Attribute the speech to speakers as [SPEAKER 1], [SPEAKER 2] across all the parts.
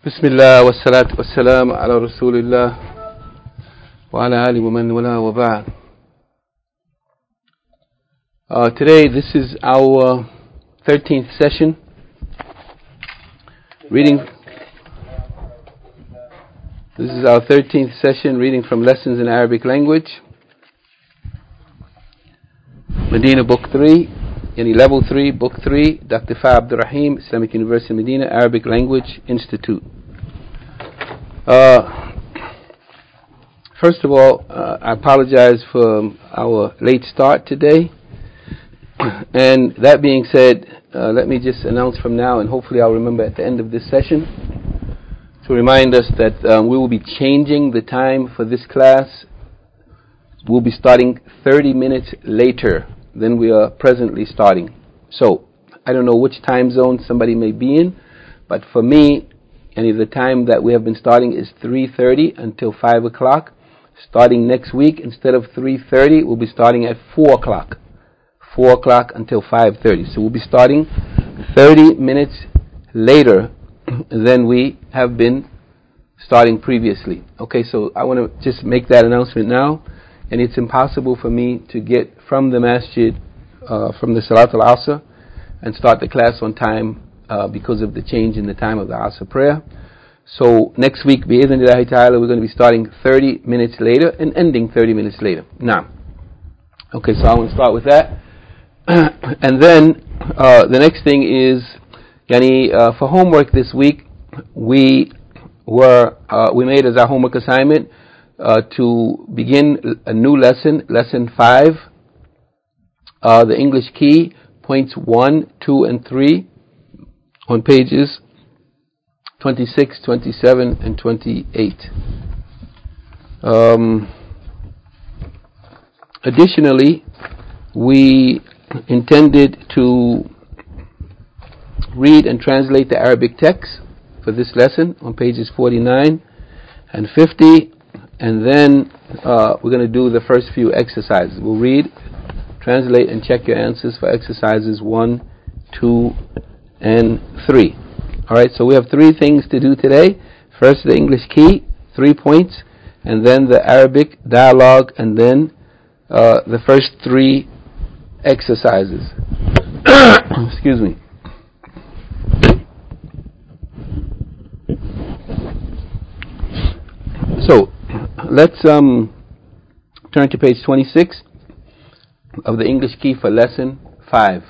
[SPEAKER 1] Bismillah wa salatu wa salam ala Rasulillah wa ala ali wa man wala wa ba'd. Today, this is our 13th session reading. This is our 13th session reading from Lessons in Arabic Language, Medina Book 3, Level 3, Book 3, Dr. Fa Abdul Rahim, Islamic University Medina, Arabic Language Institute. First of all, I apologize for our late start today. And that being said, let me just announce from now, and hopefully I'll remember at the end of this session, to remind us that we will be changing the time for this class. We'll be starting 30 minutes later than we are presently starting. So, I don't know which time zone somebody may be in, but for me, the time that we have been starting is 3:30 until 5 o'clock. Starting next week, instead of 3:30, we'll be starting at 4 o'clock. 4 o'clock until 5:30. So we'll be starting 30 minutes later than we have been starting previously. Okay, so I want to just make that announcement now. And it's impossible for me to get from the masjid, from the Salat al-Asr, and start the class on time because of the change in the time of the Asr prayer. So next week, bi-idhnillahi ta'ala, we're going to be starting 30 minutes later and ending 30 minutes later. Now, okay, so I want to start with that. And then the next thing is, for homework this week, we made as our homework assignment to begin a new lesson, lesson 5, the English key, points 1, 2, and 3, on pages 26, 27, and 28. Additionally, we intended to read and translate the Arabic text for this lesson on pages 49 and 50. And then we're going to do the first few exercises. We'll read, translate, and check your answers for exercises 1, 2, and 3. Alright, so we have 3 things to do today. First, the English key, 3 points, and then the Arabic dialogue, and then the first 3 exercises. Excuse me. So, let's turn to page 26 of the English key for lesson 5.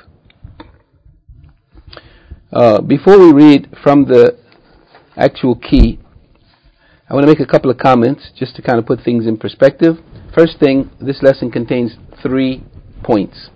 [SPEAKER 1] Before we read from the actual key, I want to make a couple of comments just to kind of put things in perspective. First thing, this lesson contains 3 points.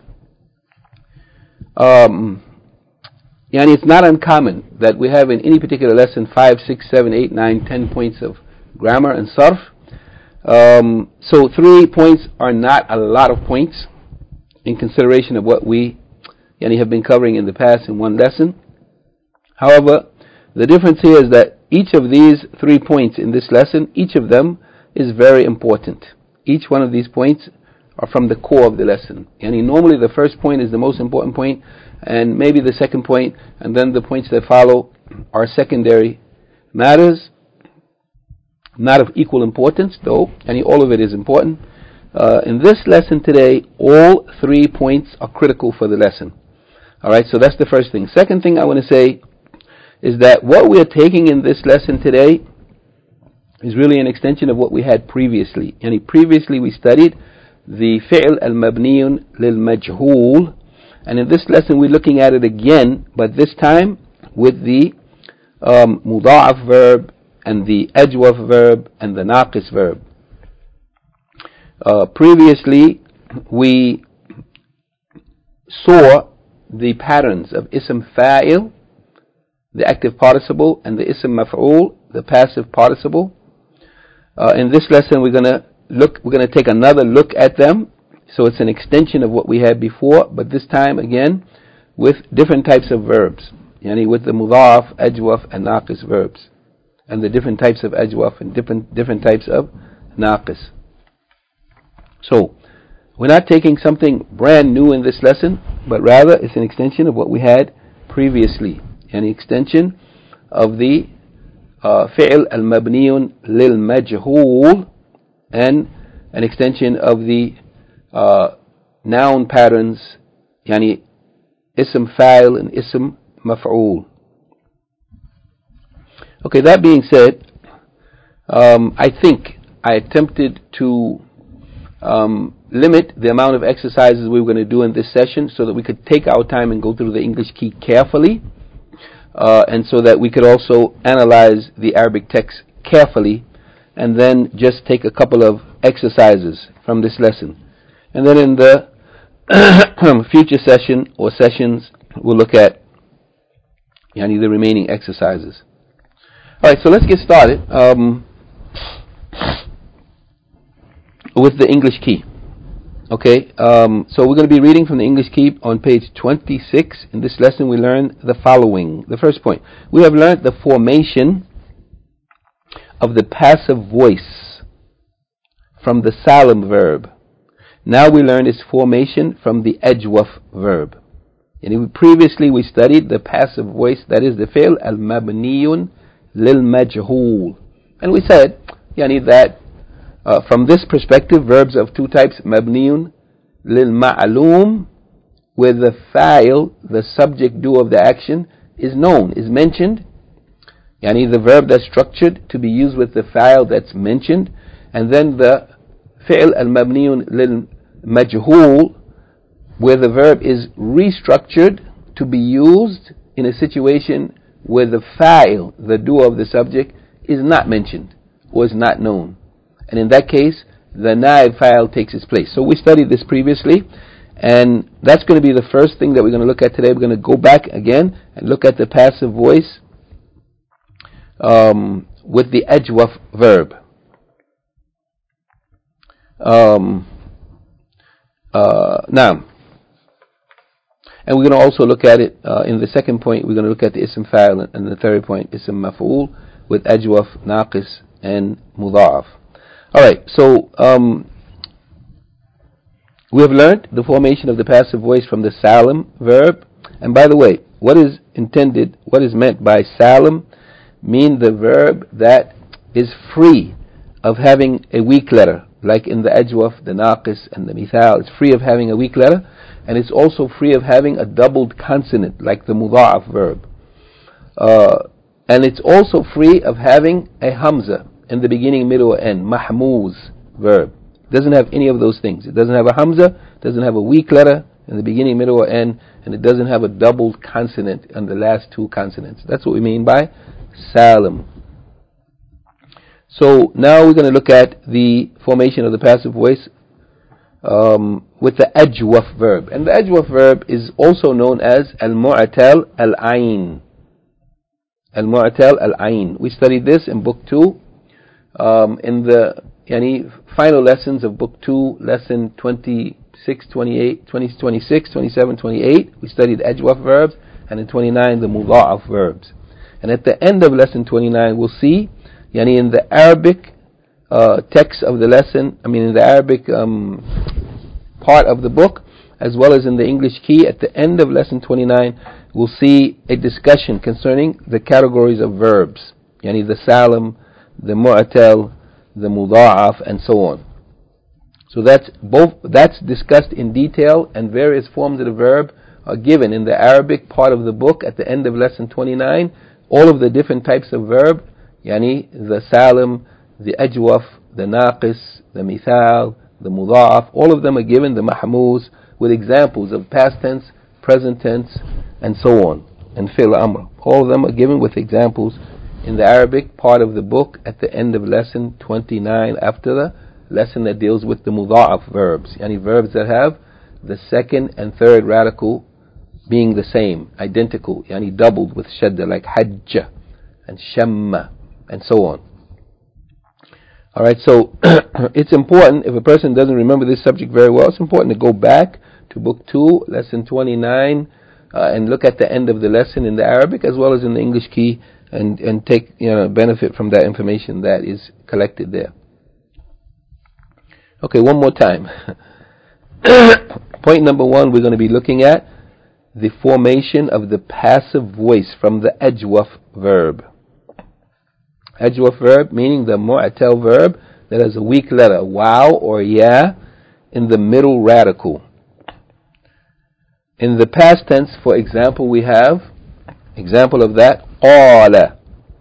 [SPEAKER 1] It's not uncommon that we have in any particular lesson 5, 6, 7, 8, 9, 10 points of grammar and sarf. So 3 points are not a lot of points in consideration of what we have been covering in the past in one lesson. However, the difference here is that each of these 3 points in this lesson, each of them is very important. Each one of these points are from the core of the lesson. Normally the first point is the most important point, and maybe the second point, and then the points that follow are secondary matters, not of equal importance, though all of it is important. In this lesson today, all 3 points are critical for the lesson. Alright, so that's the first thing. Second thing I want to say is that what we are taking in this lesson today is really an extension of what we had previously. Previously we studied the fi'l al-mabniyun lil-majhool, and in this lesson we're looking at it again, but this time with the muda'af verb and the ajwaf verb and the naqis verb. Previously, we saw the patterns of ism fa'il, the active participle, and the ism maf'ul, the passive participle. In this lesson, we're going to take another look at them. So it's an extension of what we had before, but this time again with different types of verbs, with the mudaf, ajwaf, and naqis verbs, and the different types of ajwaf and different types of naqis. So, we're not taking something brand new in this lesson, but rather it's an extension of what we had previously, an extension of the فعل المبني للمجهول and an extension of the noun patterns يعني اسم فاعل and اسم مفعول. Okay, that being said, I think I attempted to limit the amount of exercises we were going to do in this session so that we could take our time and go through the English key carefully, and so that we could also analyze the Arabic text carefully and then just take a couple of exercises from this lesson. And then in the future session or sessions, we'll look at the remaining exercises. Alright, so let's get started with the English key. Okay, so we're going to be reading from the English key on page 26. In this lesson we learned the following. The first point, we have learned the formation of the passive voice from the salam verb. Now we learn its formation from the ajwaf verb. And previously we studied the passive voice, that is the fi'l al-mabniyun lil-majhul. And we said that from this perspective, verbs of two types, mabniyun lil-ma'lum, where the fa'il, the subject do of the action, is known, is mentioned. The verb that's structured to be used with the fa'il that's mentioned. And then the fi'l al-mabniyun lil-majhul, where the verb is restructured to be used in a situation where the fa'il, the doer of the subject, is not mentioned or is not known. And in that case, the naib fa'il takes its place. So we studied this previously, and that's going to be the first thing that we're going to look at today. We're going to go back again and look at the passive voice with the ajwaf verb. Now, and we're going to also look at it in the second point. We're going to look at the ism fa'il, and the third point, ism maf'ul, with ajwaf, naqis, and mudha'af. Alright, so we have learned the formation of the passive voice from the salam verb. And by the way, what is meant by salam, mean the verb that is free of having a weak letter, like in the ajwaf, the naqis, and the mithal. It's free of having a weak letter, and it's also free of having a doubled consonant, like the mudha'af verb. And it's also free of having a hamza in the beginning, middle, or end, mahmuz verb. It doesn't have any of those things. It doesn't have a hamza, doesn't have a weak letter in the beginning, middle, or end, and it doesn't have a doubled consonant on the last two consonants. That's what we mean by salam. So now we're going to look at the formation of the passive voice with the ajwaf verb. And the ajwaf verb is also known as al-mu'tal al-ayn. Al-mu'tal al-ayn. We studied this in book 2. In the final lessons of book 2, lesson 26, 28, 26, 27, 28, we studied ajwaf verbs, and in 29 the mudha'af verbs. And at the end of lesson 29 we'll see in the Arabic text of the lesson, in the Arabic part of the book, as well as in the English key, at the end of lesson 29 we'll see a discussion concerning the categories of verbs, the salam, the mu'tal, the mudha'af, and so on. So that's discussed in detail, and various forms of the verb are given in the Arabic part of the book at the end of lesson 29. All of the different types of verb, the salam, the ajwaf, the naqis, the mithal, the mudha'af, all of them are given, the mahmuz, with examples of past tense, present tense, and so on, and fi'l amr. All of them are given with examples in the Arabic part of the book at the end of lesson 29, after the lesson that deals with the mudha'af verbs, verbs that have the second and third radical being the same, identical, doubled with shadda, like hajja and shamma and so on. Alright, so it's important, if a person doesn't remember this subject very well, it's important to go back to book 2, lesson 29, and look at the end of the lesson in the Arabic as well as in the English key, and take benefit from that information that is collected there. Okay, one more time. Point number 1, we're going to be looking at the formation of the passive voice from the ajwaf verb. Ajwaf verb meaning the mu'tal verb that has a weak letter, waw or ya, in the middle radical. In the past tense, for example, we have example of that, qala.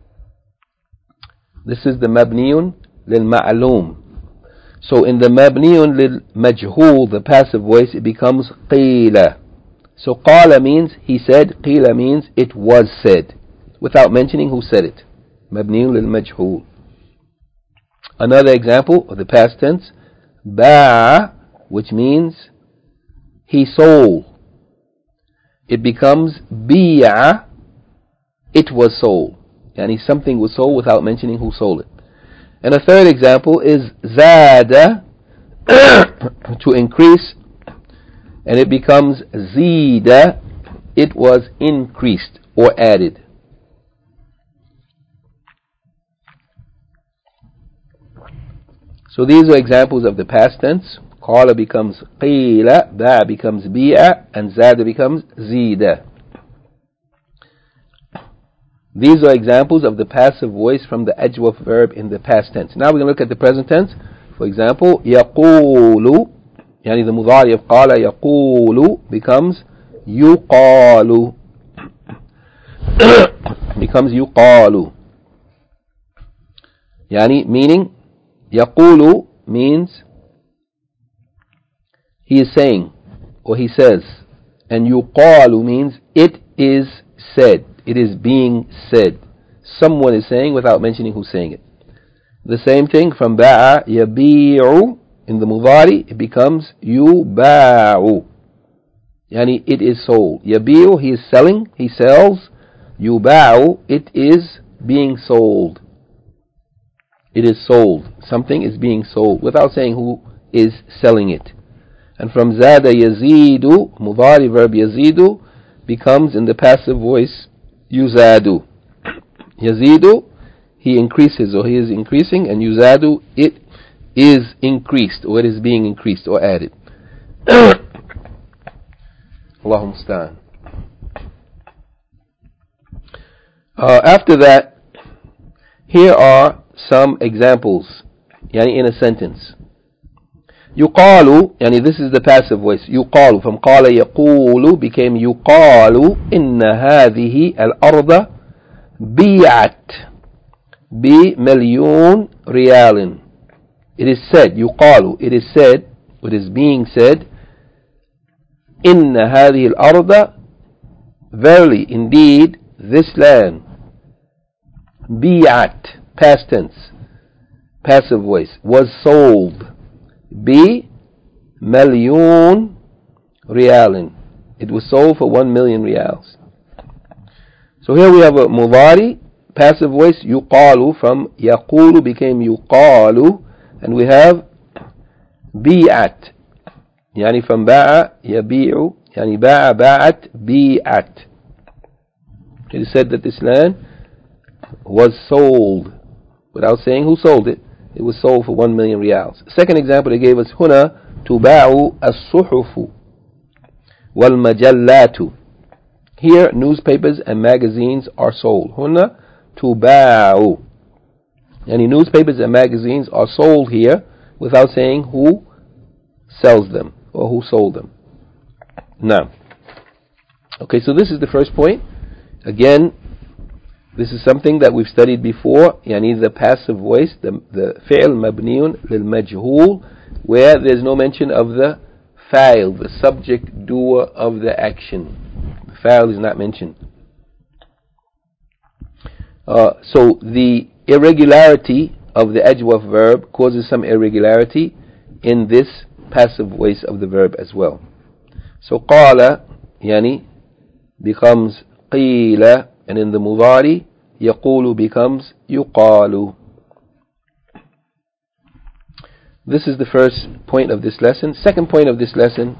[SPEAKER 1] This is the mabniyun lil ma'lum. So in the mabniyun lil majhul, the passive voice, it becomes qila. So qala means he said, qila means it was said, without mentioning who said it. Mabniyun lil majhul. Another example of the past tense, ba'a, which means he sold. It becomes bi'a, it was sold. Yani something was sold without mentioning who sold it. And a third example is zada, to increase, and it becomes zida, it was increased or added. So these are examples of the past tense. Qala becomes qila, ba becomes bi'a, and zada becomes zida. These are examples of the passive voice from the ajwaf verb in the past tense. Now we're going to look at the present tense. For example, yaqulu, yani the mudari of qala yaqulu becomes yuqalu. Becomes yuqalu. Yani meaning, yaqulu means he is saying or he says, and yuqalu means it is said. It is being said. Someone is saying without mentioning who's saying it. The same thing from ba'a yabi'u, in the mudari it becomes yuba'u. Yani it is sold. Yabi'u, he is selling, he sells. Yuba'u, it is being sold. It is sold. Something is being sold without saying who is selling it. And from zada yazidu, mudari verb yazidu becomes in the passive voice yuzadu. Yazidu, he increases or he is increasing, and yuzadu, it is increased or it is being increased or added. Allahumma musta'an. After that, here are some examples, yani in a sentence. Yuqalu, yani this is the passive voice. Yuqalu, from qala yaqulu became yuqalu, inna hadhihi al-arda bi'at bi million riyalin. It is said, yuqalu, it is said, it is being said, inna hadhihi al-arda, verily, indeed, this land, bi'at, past tense, passive voice, was sold. Bi million riyalin. It was sold for 1 million riyals. So here we have a mudari, passive voice, yuqalu, from yaqulu became yuqalu, and we have bi'at, yani from ba'a yabi'u, yani ba'a ba'at bi'at. It is said that this land was sold, without saying who sold it. It was sold for 1 million riyals. Second example they gave us, huna tuba'u as-suhufu wal majallatu. Here newspapers and magazines are sold. Huna tuba'u. Yani newspapers and magazines are sold here without saying who sells them or who sold them. Now, okay, so this is the first point. Again, this is something that we've studied before, yani the passive voice, the fi'l mabniyun lil majhul, where there's no mention of the fa'il, the subject doer of the action. The fa'il is not mentioned. So the irregularity of the ajwaf verb causes some irregularity in this passive voice of the verb as well. So qala, yani, becomes qila, and in the mudari, yaqulu becomes yuqalu. This is the first point of this lesson. Second point of this lesson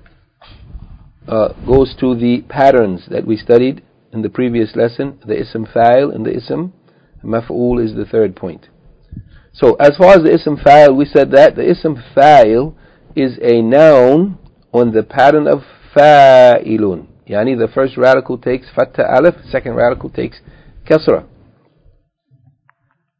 [SPEAKER 1] goes to the patterns that we studied in the previous lesson. The ism fa'il and the ism maf'ul is the third point. So as far as the ism fa'il, we said that the ism fa'il is a noun on the pattern of fa'ilun. Yani the first radical takes fatha alif, second radical takes kasra.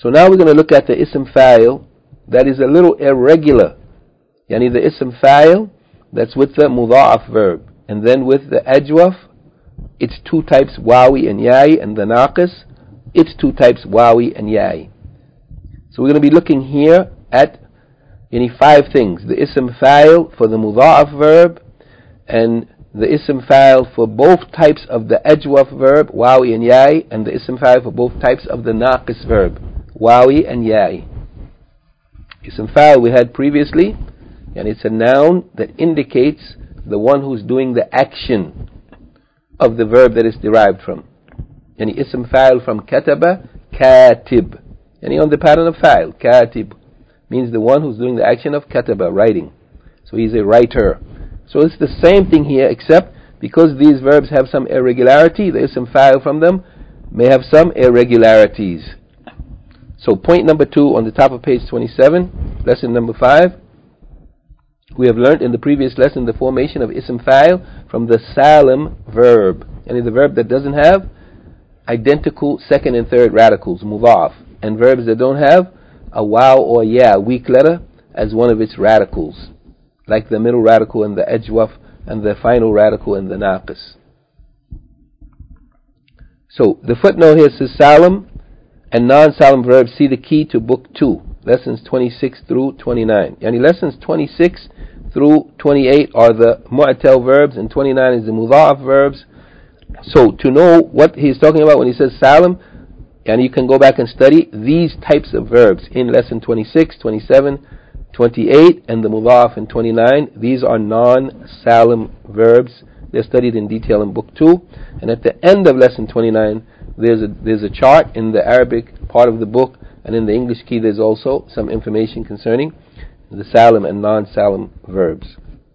[SPEAKER 1] So now we're going to look at the ism fa'il that is a little irregular. Yani the ism fa'il that's with the mudha'af verb. And then with the ajwaf, it's two types, wawi and ya'i, and the naqis, it's two types, wawi and ya'i. So we're going to be looking here at five things. The ism fa'il for the mudha'af verb, and the ism fa'il for both types of the ajwaf verb, wawi and ya'i, and the ism fa'il for both types of the naqis verb, wawi and ya'i. Ism fa'il we had previously, and it's a noun that indicates the one who's doing the action of the verb that is derived from. Yani ism fa'il from kataba, katib. Yani on the pattern of fa'il, katib means the one who's doing the action of kataba, writing. So he's a writer. So it's the same thing here, except because these verbs have some irregularity, the ism fa'il from them may have some irregularities. So point number 2 on the top of page 27, lesson number 5. We have learned in the previous lesson the formation of ism fa'il from the salim verb. And the verb that doesn't have identical second and third radicals, mudha'af. And verbs that don't have a waw or ya, weak letter, as one of its radicals. Like the middle radical in the ajwaf and the final radical in the naqis. So the footnote here says salim and non-salim verbs, see the key to book 2, lessons 26 through 29. Yani lessons 26 through 28 are the mu'tal verbs, and 29 is the mudha'af verbs. So to know what he's talking about when he says salim, and you can go back and study these types of verbs in lesson 26, 27, 28, and the mudha'af in 29. These are non-salim verbs. They're studied in detail in book 2. And at the end of lesson 29, there's a chart in the Arabic part of the book, and in the English key there's also some information concerning the salim and non-salim verbs.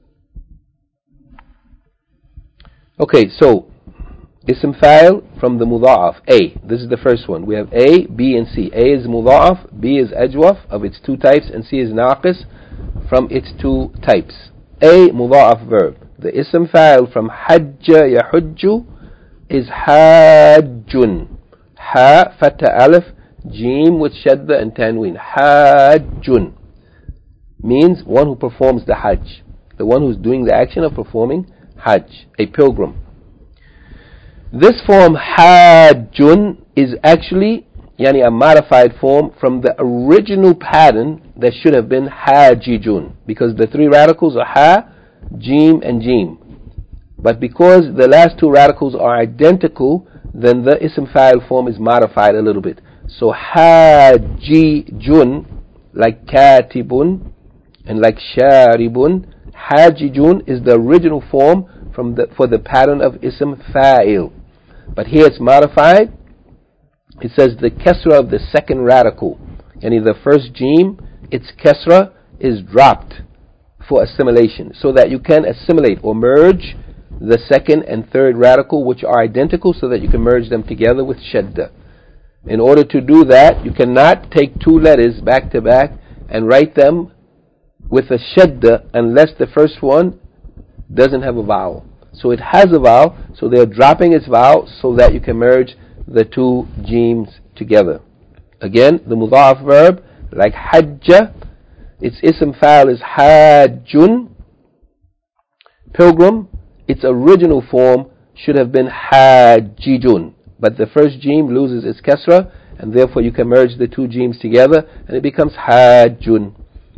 [SPEAKER 1] Okay, so ism fa'il from the mudha'af. A, this is the first one. We have A, B, and C. A is mudha'af, B is ajwaf of its two types, and C is naqis from its two types. A, mudha'af verb. The ism fa'il from hajja yahujju is hajjun. Ha, fatha alif, jim with shadda and tanween. Hajjun means one who performs the hajj, the one who's doing the action of performing hajj, a pilgrim. This form hajjun is actually a modified form from the original pattern that should have been hajijun, because the three radicals are ha, jim, and jim. But because the last two radicals are identical, then the ism fa'il form is modified a little bit. So hajijun, like katibun and like sharibun, hajijun is the original form for the pattern of ism fa'il. But here it's modified. It says the kesra of the second radical, yani the first jim, its kesra is dropped for assimilation, so that you can assimilate or merge the second and third radical, which are identical, so that you can merge them together with shadda. In order to do that, you cannot take two letters back to back and write them with a shadda unless the first one doesn't have a vowel. So it has a vowel, so they're dropping its vowel so that you can merge the two jims together. Again, the mudha'af verb, like hajja, its ism fa'il is hajjun, pilgrim. Its original form should have been hajijun, but the first jim loses its kasra, and therefore you can merge the two jims together, and it becomes hajjun.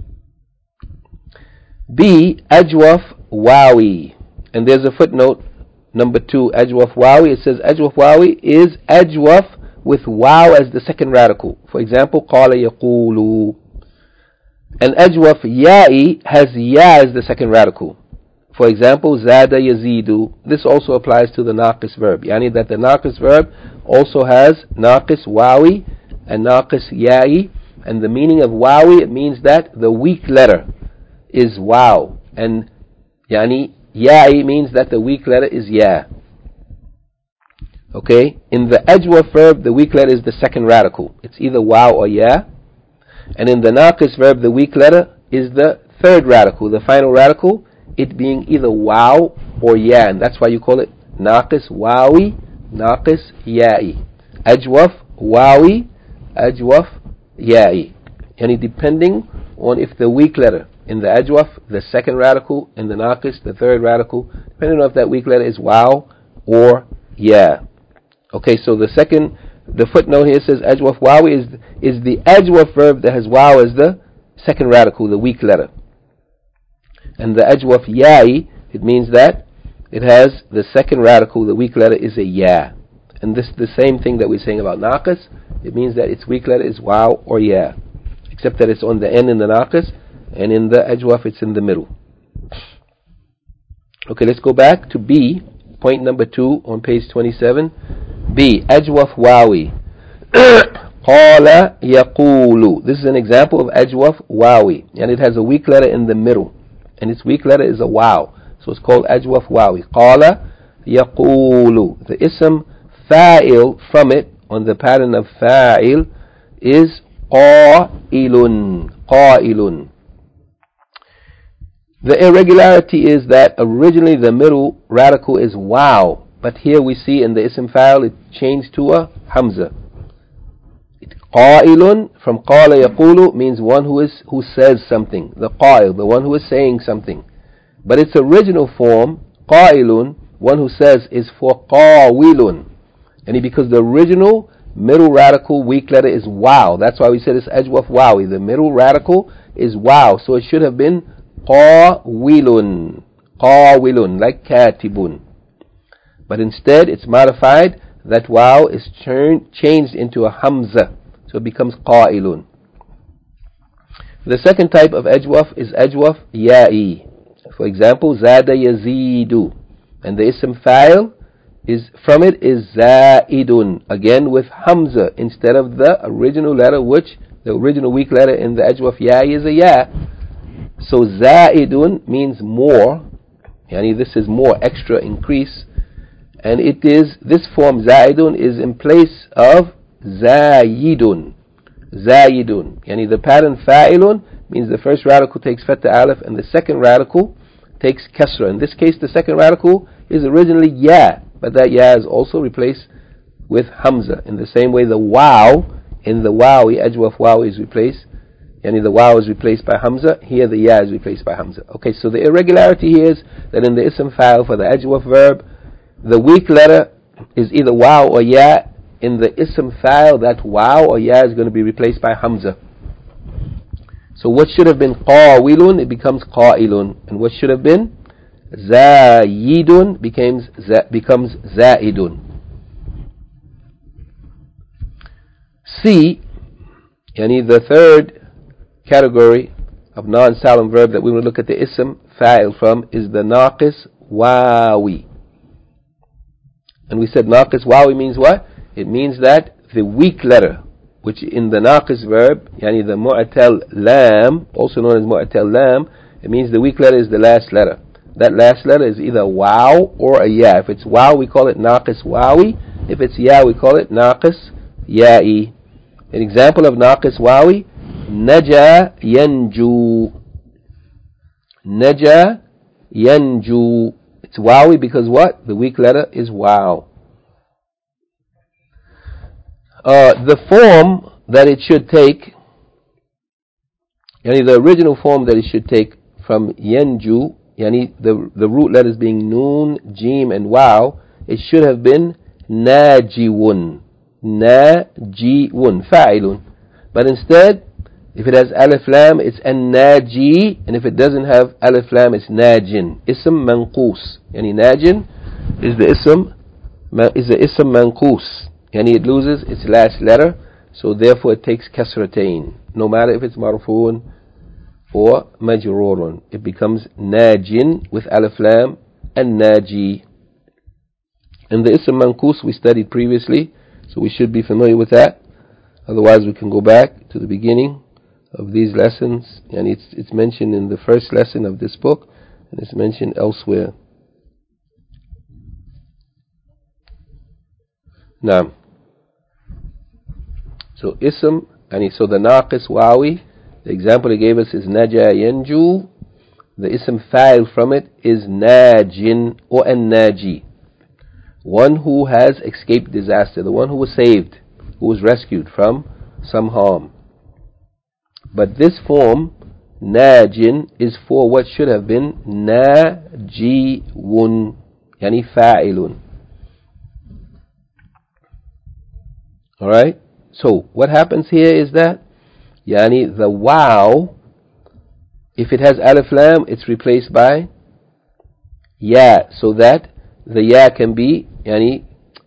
[SPEAKER 1] B, ajwaf wawi, and there's a footnote, number 2, ajwaf wawi. It says ajwaf wawi is ajwaf with waw as the second radical. For example, qala yaqulu. And ajwaf ya'i has ya as the second radical. For example, zada yazidu. This also applies to the naqis verb. Yani that the naqis verb also has naqis wawi and naqis ya'i. And the meaning of wawi, it means that the weak letter is waw. And yani ya'i means that the weak letter is ya. Okay? In the ajwaf verb, the weak letter is the second radical. It's either waw or ya. And in the naqis verb, the weak letter is the third radical, the final radical, it being either waw or ya, and that's why you call it naqis wawi, naqis ya'i. Ajwaf wawi, ajwaf ya'i. Yani depending on if the weak letter in the ajwaf, the second radical, in the naqis, the third radical, depending on if that weak letter is waw or ya. Okay, so the footnote here says ajwaf wawi is the ajwaf verb that has waw as the second radical, the weak letter. And the ajwaf ya'i, it means that it has the second radical, the weak letter is a ya. And this is the same thing that we're saying about naqis. It means that its weak letter is waw or ya, except that it's on the end in the naqis, and in the ajwaf it's in the middle. Okay, let's go back to B, point number 2 on page 27. B, ajwaf wawi. Qala yaqulu. This is an example of ajwaf wawi, and it has a weak letter in the middle, and its weak letter is a waw, so it's called ajwaf wawi. Qala yaqulu. The ism fa'il from it, on the pattern of fa'il, is qa'ilun. Qa'ilun. The irregularity is that originally the middle radical is waw, but here we see in the ism fa'il it changed to a hamza. Qa'ilun from qala yaqulu means one who says something. The qa'il, the one who is saying something. But its original form, qa'ilun, one who says, is for qawilun. And because the original middle radical weak letter is waw, that's why we said it's ajwaf wawi. The middle radical is waw, so it should have been qawilun. Qawilun, like katibun. But instead it's modified, that waw is changed into a hamza, so it becomes qa'ilun. The second type of ajwaf is ajwaf ya'i. For example, zada yazidu, and the ism fa'il from it is za'idun, again with hamza instead of the original letter, which the original weak letter in the ajwaf ya'i is a ya. So za'idun means more, yani this is more, extra, increase, and it is, this form za'idun is in place of zayidun. Zayidun, yani the pattern fa'ilun means the first radical takes fatha alif and the second radical takes kasra. In this case the second radical is originally ya, but that ya is also replaced with hamza. In the same way the waw in the wawi, ajwaf wawi, is replaced, yani the waw is replaced by hamza, here the ya is replaced by hamza. Okay, so the irregularity here is that in the ism fa'il for the ajwaf verb, the weak letter is either waw or ya. In the ism fa'il, that waw or ya is going to be replaced by hamza. So what should have been qawilun, it becomes qa'ilun, and what should have been zayidun becomes za'idun. C, yani the third category of non-salam verb that we will look at the ism fa'il from is the naqis wawi. And we said naqis wawi means what? It means that the weak letter, which in the naqis verb, yani the mu'atal lam, also known as mu'atal lam, it means the weak letter is the last letter. That last letter is either waw or a ya. If it's waw, we call it naqis wawi. If it's ya, we call it naqis ya'i. An example of naqis wawi, naja yanju. Naja yanju. It's wawi because what? The weak letter is waw. The form that it should take, yani the original form that it should take from yanju, yani the root letters being noon, jim, and waw, it should have been najiwun. Najiwun, fa'ilun. But instead, if it has alif lam, it's an-naji, and if it doesn't have alif lam, it's najin. Ism manqus. Yani najin is the ism manqus. Yani it loses its last letter, so therefore it takes kasratain. No matter if it's marfu'un or majrurun, it becomes najin with alif lam and naji. And the ism manqus we studied previously, so we should be familiar with that. Otherwise we can go back to the beginning of these lessons, and it's mentioned in the first lesson of this book, and it's mentioned elsewhere. Now, so ism, so the naqis wawi, the example he gave us is naja yanju. The ism fa'il from it is najin or an-naji, one who has escaped disaster, the one who was saved, who was rescued from some harm. But this form, najin, is for what should have been najiwun, yani fa'ilun. Alright? So, what happens here is that, yani the wow, if it has alif lam, it's replaced by ya, so that the ya can be, yani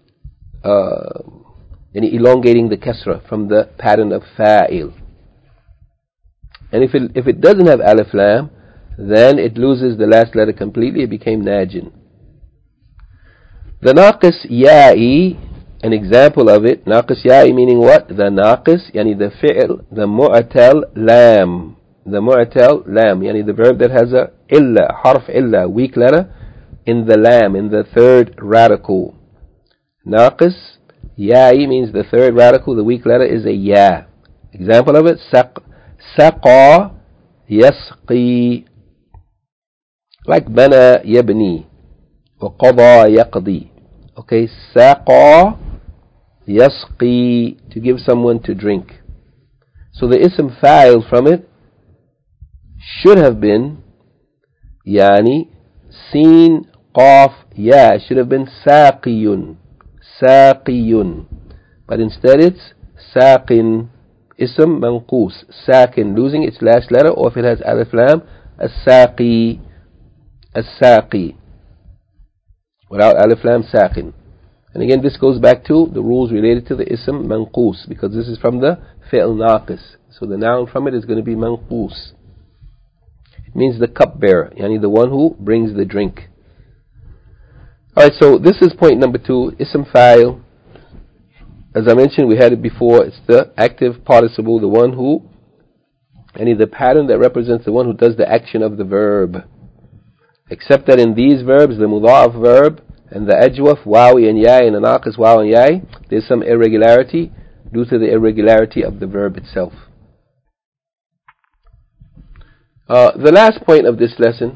[SPEAKER 1] elongating the kasra from the pattern of fa'il. And if it doesn't have alif lam, then it loses the last letter completely. It became najin. The naqis ya'i, an example of it, naqis ya'i meaning what? The naqis, yani the fi'l, the mu'atal lam. The mu'atal lam, yani the verb that has a illa, harf illa, weak letter, in the lam, in the third radical. Naqis ya'i means the third radical, the weak letter is a ya. Example of it, saqa yasqi, like bana yabni, wa qada yaqdi. Okay, saqa yasqi, to give someone to drink. So the ism fa'il from it should have been yani sin qaf ya, should have been saqiyun, saqiyun, but instead it's saqin, ism manqus, sakin, losing its last letter, or if it has alif lam, as-saqi, as-saqi, without alif lam, saqin. And again, this goes back to the rules related to the ism manqus, because this is from the fi'l naqis, so the noun from it is going to be manqus. It means the cupbearer, yani the one who brings the drink. Alright, so this is point number 2, ism fa'il. As I mentioned, we had it before, it's the active participle, the one who, yani the pattern that represents the one who does the action of the verb. Except that in these verbs, the mudha'af verb, and the ajwaf, wawi and yai, and the naqis, waw and yai, there's some irregularity due to the irregularity of the verb itself. The last point of this lesson,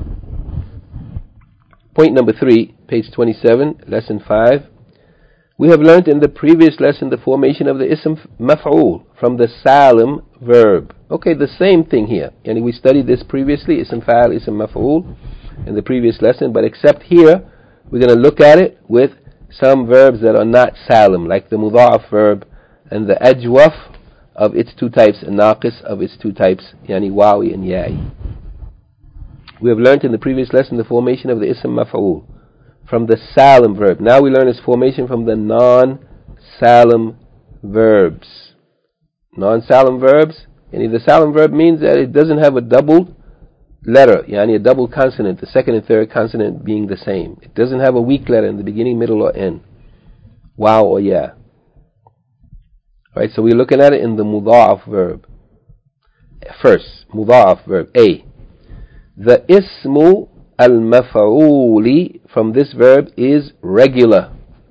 [SPEAKER 1] point number 3, page 27, lesson 5. We have learnt in the previous lesson the formation of the ism maf'ul from the salim verb. Okay, the same thing here. And we studied this previously, ism fa'il, ism maf'ul, in the previous lesson, but except here, we're going to look at it with some verbs that are not salim, like the mudha'af verb and the ajwaf of its two types, and naqis of its two types, yani wawi and ya'i. We have learnt in the previous lesson the formation of the ism maf'ul from the salim verb. Now we learn its formation from the non-salim verbs. Non-salim verbs, yani the salim verb means that it doesn't have a double letter, yani a double consonant, the second and third consonant being the same. It doesn't have a weak letter in the beginning, middle, or end. Waw or ya. Right, so we're looking at it in the mudha'af verb. First, mudha'af verb, A. The ismu al-maf'uli from this verb is regular.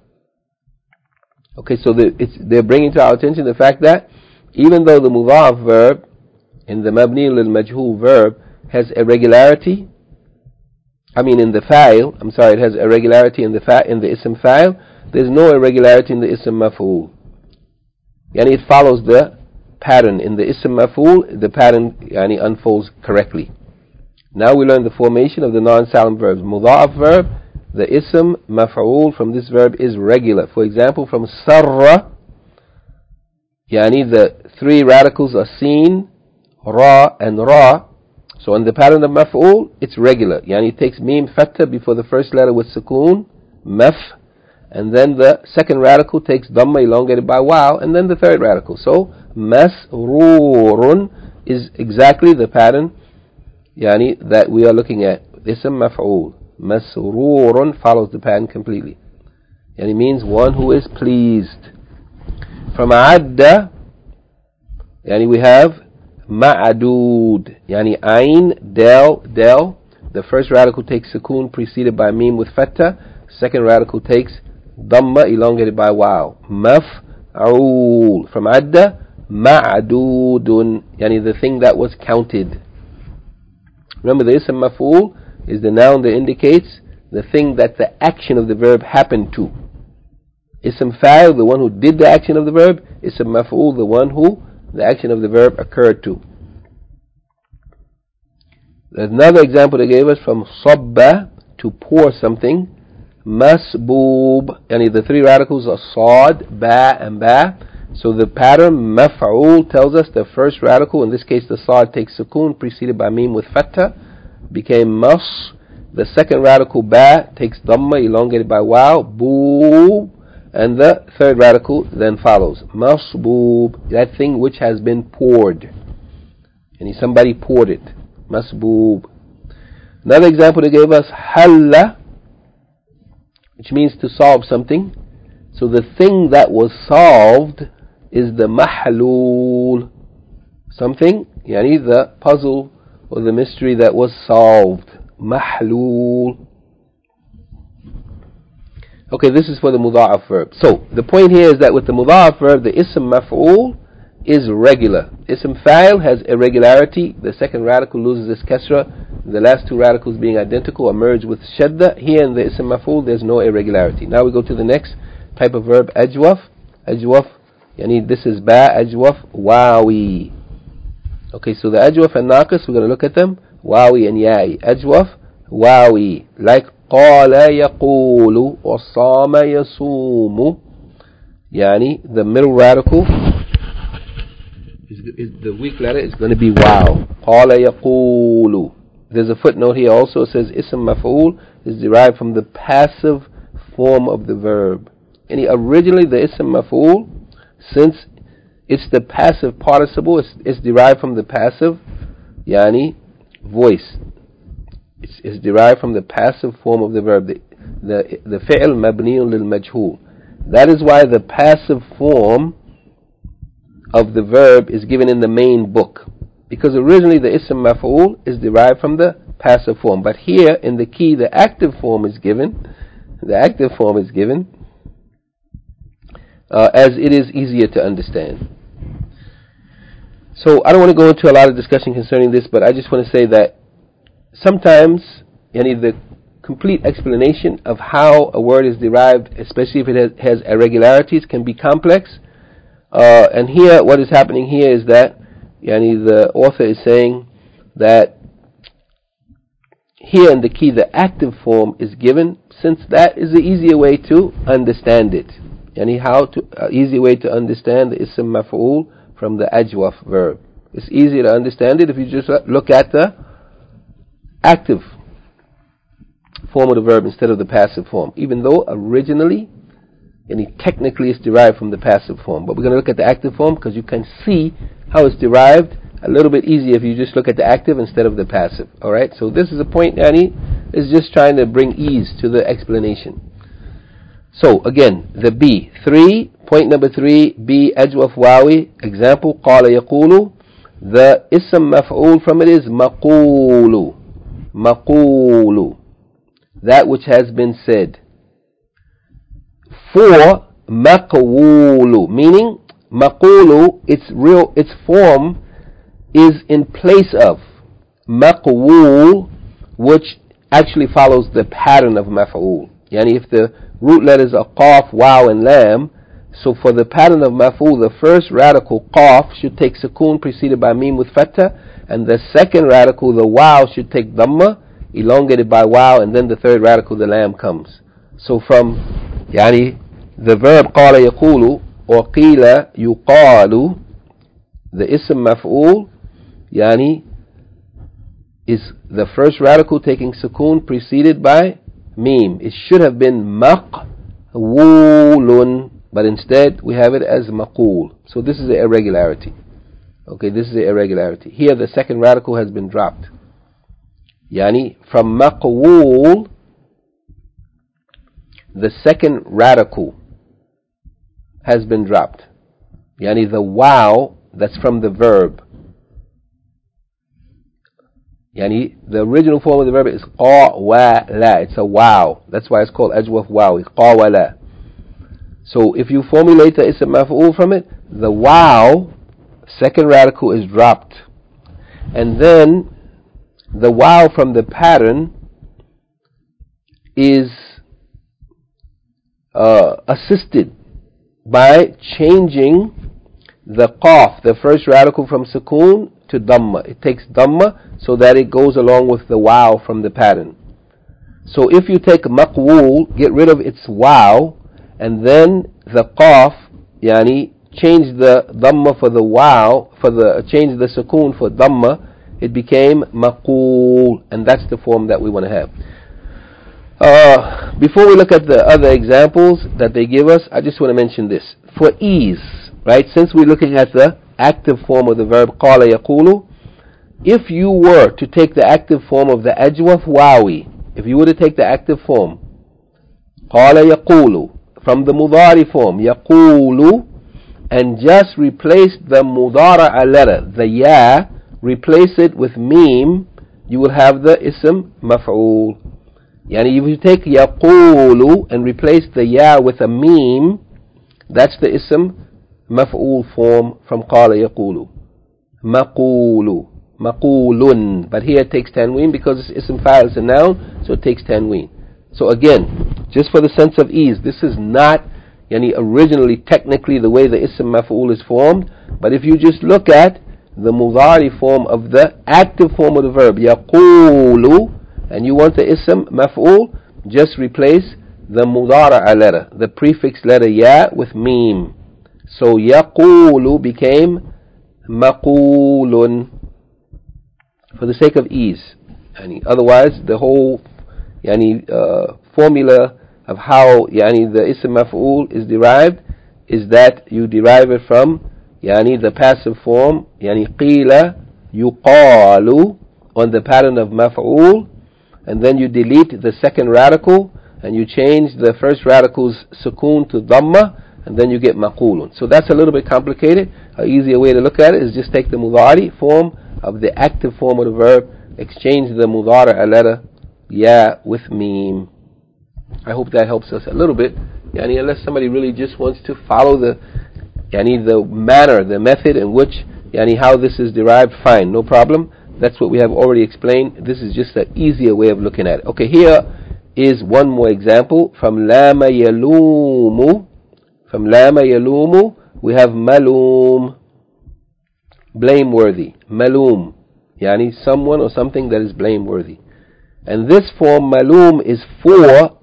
[SPEAKER 1] Okay, so they're bringing to our attention the fact that even though the mudha'af verb in the mabni lil-majhul verb has irregularity, in the fa'il, it has irregularity in the ism fa'il, there's no irregularity in the ism maf'ul. Yani it follows the pattern in the ism maf'ul, the pattern unfolds correctly. Now we learn the formation of the non-salim verbs. Mudha'af verb, the ism maf'ul from this verb is regular. For example, from sarra, the three radicals are seen, ra and ra. So in the pattern of maf'ul, it's regular. It takes mim fatha before the first letter with sukoon, maf, and then the second radical takes dhamma elongated by waw, and then the third radical. So masrurun is exactly the pattern that we are looking at. Ism maf'ul. Masrurun follows the pattern completely. It means one who is pleased. From adda, we have ma'adud, ayn, del. The first radical takes sukoon preceded by mim with fatha. Second radical takes dhamma elongated by waw. Maf'ul. From adda, ma'adudun, the thing that was counted. Remember, the ism maf'ul is the noun that indicates the thing that the action of the verb happened to. Ism fa'il, the one who did the action of the verb. Ism maf'ul, the one who the action of the verb occurred to. Another example they gave us from sabba, to pour something. Masboob, yani the three radicals are sad, ba, and ba. So the pattern maf'ul tells us the first radical, in this case the sad, takes sukoon preceded by mim with fatha, became mas. The second radical ba takes dhamma elongated by wow, boob, and the third radical then follows. Masboob, that thing which has been poured. And somebody poured it. Masboob. Another example they gave us, halla, which means to solve something. So the thing that was solved is the mahlul. Something, yani the puzzle or the mystery that was solved. Mahlul. Okay, this is for the mudha'af verb. So the point here is that with the mudha'af verb, the ism maf'ul is regular. Ism fa'il has irregularity. The second radical loses its kasra. The last two radicals being identical are merged with shadda. Here in the ism maf'ul there's no irregularity. Now we go to the next type of verb, ajwaf. Ajwaf, yani this is ba, ajwaf, wawi. Okay, so the ajwaf and naqis, we're going to look at them. Wawi and ya'i. Ajwaf, wawi. Like qala yaqulu or sama yasumu. Yani the middle radical, the weak letter is going to be waw. Qala yaqulu. There's a footnote here also. It says ism maf'ul is derived from the passive form of the verb. And originally the ism maf'ul, since it's the passive participle, it's derived from the passive, yani voice. It's derived from the passive form of the verb, the fi'l mabniun lil majhul. That is why the passive form of the verb is given in the main book, because originally the ism maf'ul is derived from the passive form, but here in the key the active form is given. The active form is given as it is easier to understand. So I don't want to go into a lot of discussion concerning this, but I just want to say that sometimes the complete explanation of how a word is derived, especially if it has irregularities, can be complex. And here, what is happening here is that the author is saying that here in the key the active form is given, since that is the easier way to understand it. Easy way to understand the ism maf'ul from the ajwaf verb. It's easier to understand it if you just look at the active form of the verb instead of the passive form, even though originally technically it's derived from the passive form. But we're going to look at the active form because you can see how it's derived a little bit easier if you just look at the active instead of the passive. Alright, so this is a point, is just trying to bring ease to the explanation. So again, the B. Point number 3, B, ajwaf wawi. Example, qala yaqulu. The ism maf'ul from it is maqulu. Maqulu. That which has been said. 4, maqwulu. Meaning, maqulu, its form is in place of maqwul, which actually follows the pattern of maf'ul. If the root letters are qaf, waw, and lam, so for the pattern of maf'ul, the first radical qaf should take sukoon preceded by mim with fatha, and the second radical, the waw, should take dhamma elongated by waw, and then the third radical, the lam, comes. So from the verb qala yaqulu or qila yuqalu, the ism maf'ul is the first radical taking sukoon preceded by mim. It should have been maqwulun, but instead we have it as maqul. So this is an irregularity. Okay, this is an irregularity. Here the second radical has been dropped. From maqwul, the second radical has been dropped. The waw that's from the verb. The original form of the verb is qawala. It's a waw. That's why it's called ajwaf wawi. Qawala. So if you formulate the ism maf'ul from it, the waw, second radical, is dropped. And then the waw from the pattern is assisted by changing the qaf, the first radical from sukoon, to dhamma. It takes dhamma so that it goes along with the wow from the pattern. So if you take maqwool, get rid of its wow, and then the qaf, change the dhamma for the wow, change the sukoon for dhamma, it became maqool, and that's the form that we want to have. Before we look at the other examples that they give us, I just want to mention this. For ease, right, since we're looking at the active form of the verb qala yaqulu, if you were to take the active form of the ajwaf wawi, if you were to take the active form qala yaqulu from the mudari form yaqulu, and just replace the mudara'a letter, the ya, replace it with mim, you will have the ism maf'ul. If you take yaqulu and replace the ya with a mim, that's the ism maf'ul form from qala yaqulu. Maqulu, maqulun. But here it takes tanween because it's ism fa'il, it's a noun, so it takes tanween. So again, just for the sense of ease, this is not originally technically the way the ism maf'ul is formed, but if you just look at the mudari form of the active form of the verb yaqulu, and you want the ism maf'ul, just replace the mudara'a letter, the prefix letter ya, with mim. So yaqulu became maqulun, for the sake of ease. Otherwise the whole formula of how the ism maf'ul is derived is that you derive it from the passive form, qila yuqalu, on the pattern of maf'ul, and then you delete the second radical and you change the first radical's sukoon to dhamma, and then you get maqulun. So that's a little bit complicated. An easier way to look at it is just take the mudari form of the active form of the verb, exchange the mudara letter ya with mim. I hope that helps us a little bit. Unless somebody really just wants to follow the manner, the method in which how this is derived, fine, no problem. That's what we have already explained. This is just an easier way of looking at it. Okay, here is one more example from lama yalumu. From lama yalumu, we have malum, blameworthy. Malum, someone or something that is blameworthy. And this form malum is for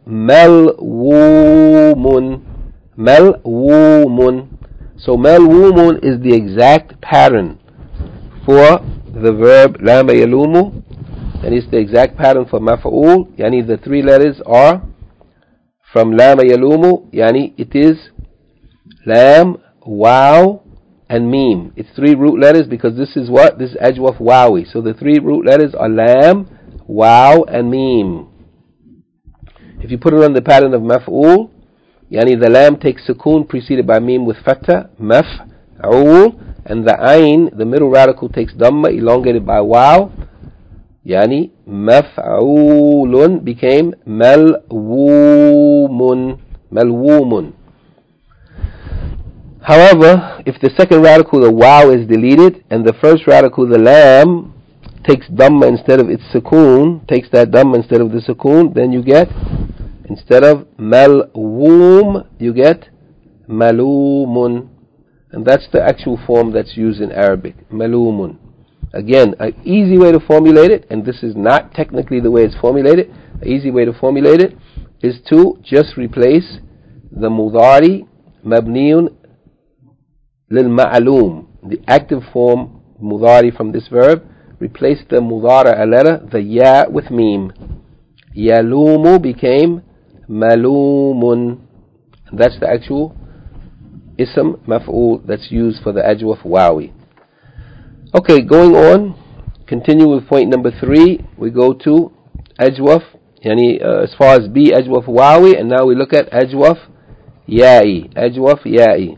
[SPEAKER 1] malwumun. Malwumun. So malwumun is the exact pattern for the verb lama yalumu, and it's the exact pattern for maf'ul. The three letters are from lama yalumu, it is lam, waw, and mim. It's three root letters because this is what? This is ajwaf wawi. So the three root letters are lam, waw, and mim. If you put it on the pattern of maf'ul, the lam takes sukoon preceded by mim with fatha, maf'ul, and the ayn, the middle radical, takes dhamma elongated by waw. Maf'ulun became malwumun. Malwumun. However, if the second radical, the waw, is deleted, and the first radical, the lam, takes dhamma instead of its sukoon, takes that dhamma instead of the sukoon, then you get, instead of malwum, you get malumun. And that's the actual form that's used in Arabic, malumun. Again, an easy way to formulate it, and this is not technically the way it's formulated, an easy way to formulate it is to just replace the mudari, mabniun lil ma'alum, the active form mudari from this verb, replace the mudara letter, the ya, with mim. Yalumu became malumun. And that's the actual ism maf'ul that's used for the ajwaf wawi. Okay, going on, continue with point number 3. We go to ajwaf, as far as B, ajwaf wawi, and now we look at ajwaf ya'i. Ajwaf ya'i.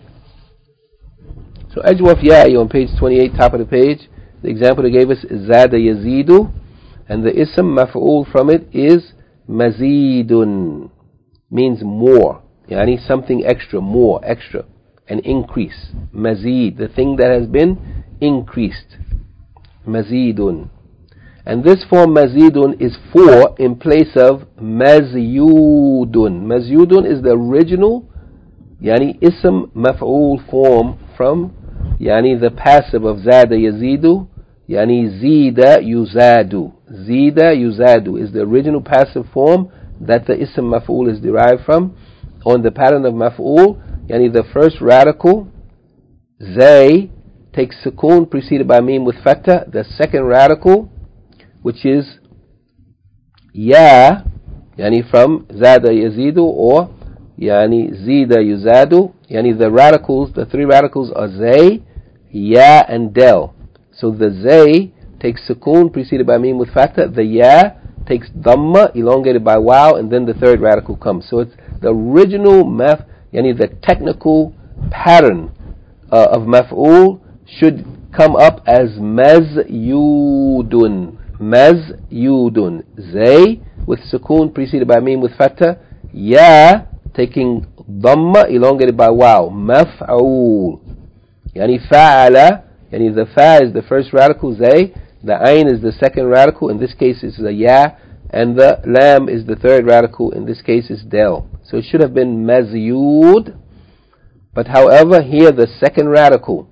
[SPEAKER 1] So ajwaf ya'i on page 28, top of the page, the example they gave us is zada yazidu, and the ism maf'ul from it is mazidun, means more. Something extra, more, extra, an increase. Mazid, the thing that has been increased. Mazidun. And this form mazidun is for in place of mazyudun. Mazyudun is the original ism maf'ul form from يعني the passive of زاد يزيد, يعني زيد يزاد. زيد يزاد is the original passive form that the ism maf'ul is derived from. On the pattern of maf'ul, yani the first radical, zay, takes sukoon preceded by mim with fatha. The second radical, which is ya, yani from zada yazidu or yani zida yuzadu, yani the radicals, the three radicals are zay, ya, and del. So the zay takes sukoon preceded by mim with fatha. The ya takes dhamma elongated by waw, and then the third radical comes. So it's the original yani the technical pattern of maf'ul should come up as mazyudun. Mazyudun. Zay with sukoon preceded by mim with fatha. Ya taking dhamma elongated by waw. Maf'ul. Yani fa'ala. Yani the fa is the first radical, zay. The ayn is the second radical. In this case, it's the ya. And the lam is the third radical. In this case, it's del. So it should have been mazyud. But however, here the second radical,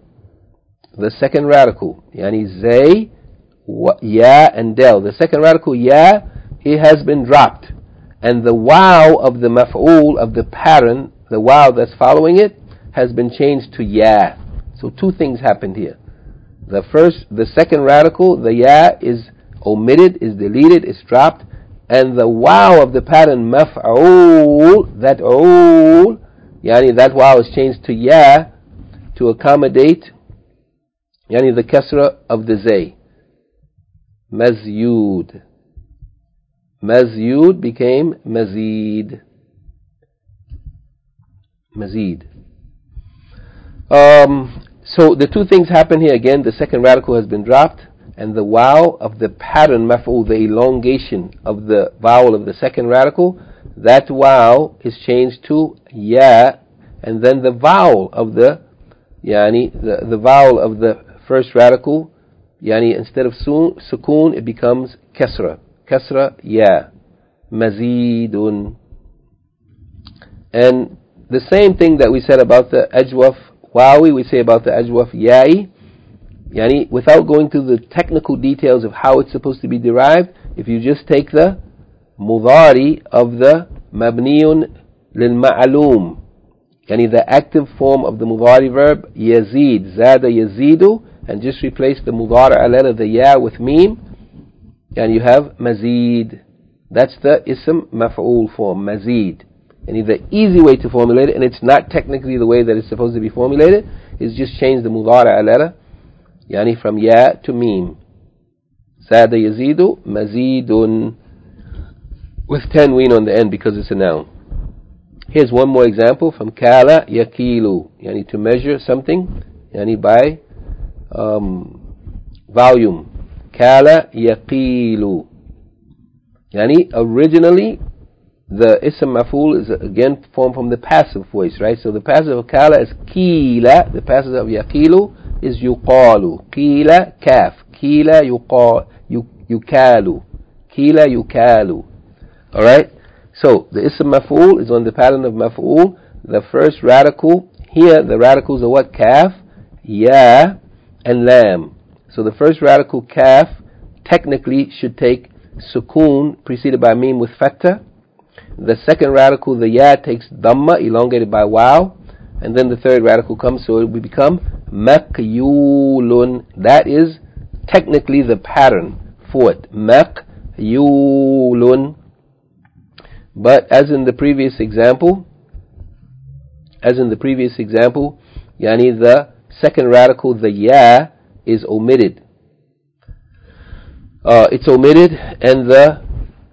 [SPEAKER 1] yani zay, ya, and del. The second radical, ya, it has been dropped. And the waw of the maf'ul of the pattern, the waw that's following it, has been changed to ya. So two things happened here. The second radical, the ya, is omitted, is deleted, is dropped, and the waw of the pattern maf'ul, that ul, yani that waw is changed to ya to accommodate yani the kasra of the zay. Mazyud. Mazyud became mazid. Mazid. So the two things happen here again. The second radical has been dropped, and the waw of the pattern maf'ul, the elongation of the vowel of the second radical, that waw is changed to ya, and then the vowel of the yani the vowel of the first radical, yani instead of sukoon it becomes kasra. Kasra ya. Mazidun. And the same thing that we said about the ajwaf wawi, we say about the ajwaf ya'i. Yani, without going through the technical details of how it's supposed to be derived, if you just take the mudari of the mabniyun lil ma'alum, yani the active form of the mudari verb yazid, zada yazidu, and just replace the mudari letter, the ya, with mim, and you have mazid. That's the ism maf'ul form, mazid. And the easy way to formulate it, and it's not technically the way that it's supposed to be formulated, is just change the mudari letter, yani from ya to mim. Zada yazidu, mazidun, with tanween on the end because it's a noun. Here's one more example from kala yakilu, yani to measure something, yani by volume. Kala yaqilu. Yani originally the ism maf'ul is again formed from the passive voice, right? So the passive of kala is kila, the passive of yaqilu is yuqalu. Kila kaf. Kila yukalu. Kila yukalu. Alright? So the ism maf'ul is on the pattern of maf'ul. The first radical, here the radicals are what? Kaf, ya, and lam. So the first radical kaf technically should take sukoon preceded by mim with fatha. The second radical, the ya, takes dhamma elongated by waw, and then the third radical comes, so it will become makyulun. That is technically the pattern for it. Makyulun. But as in the previous example, yani the second radical, the ya, is omitted. It's omitted, and the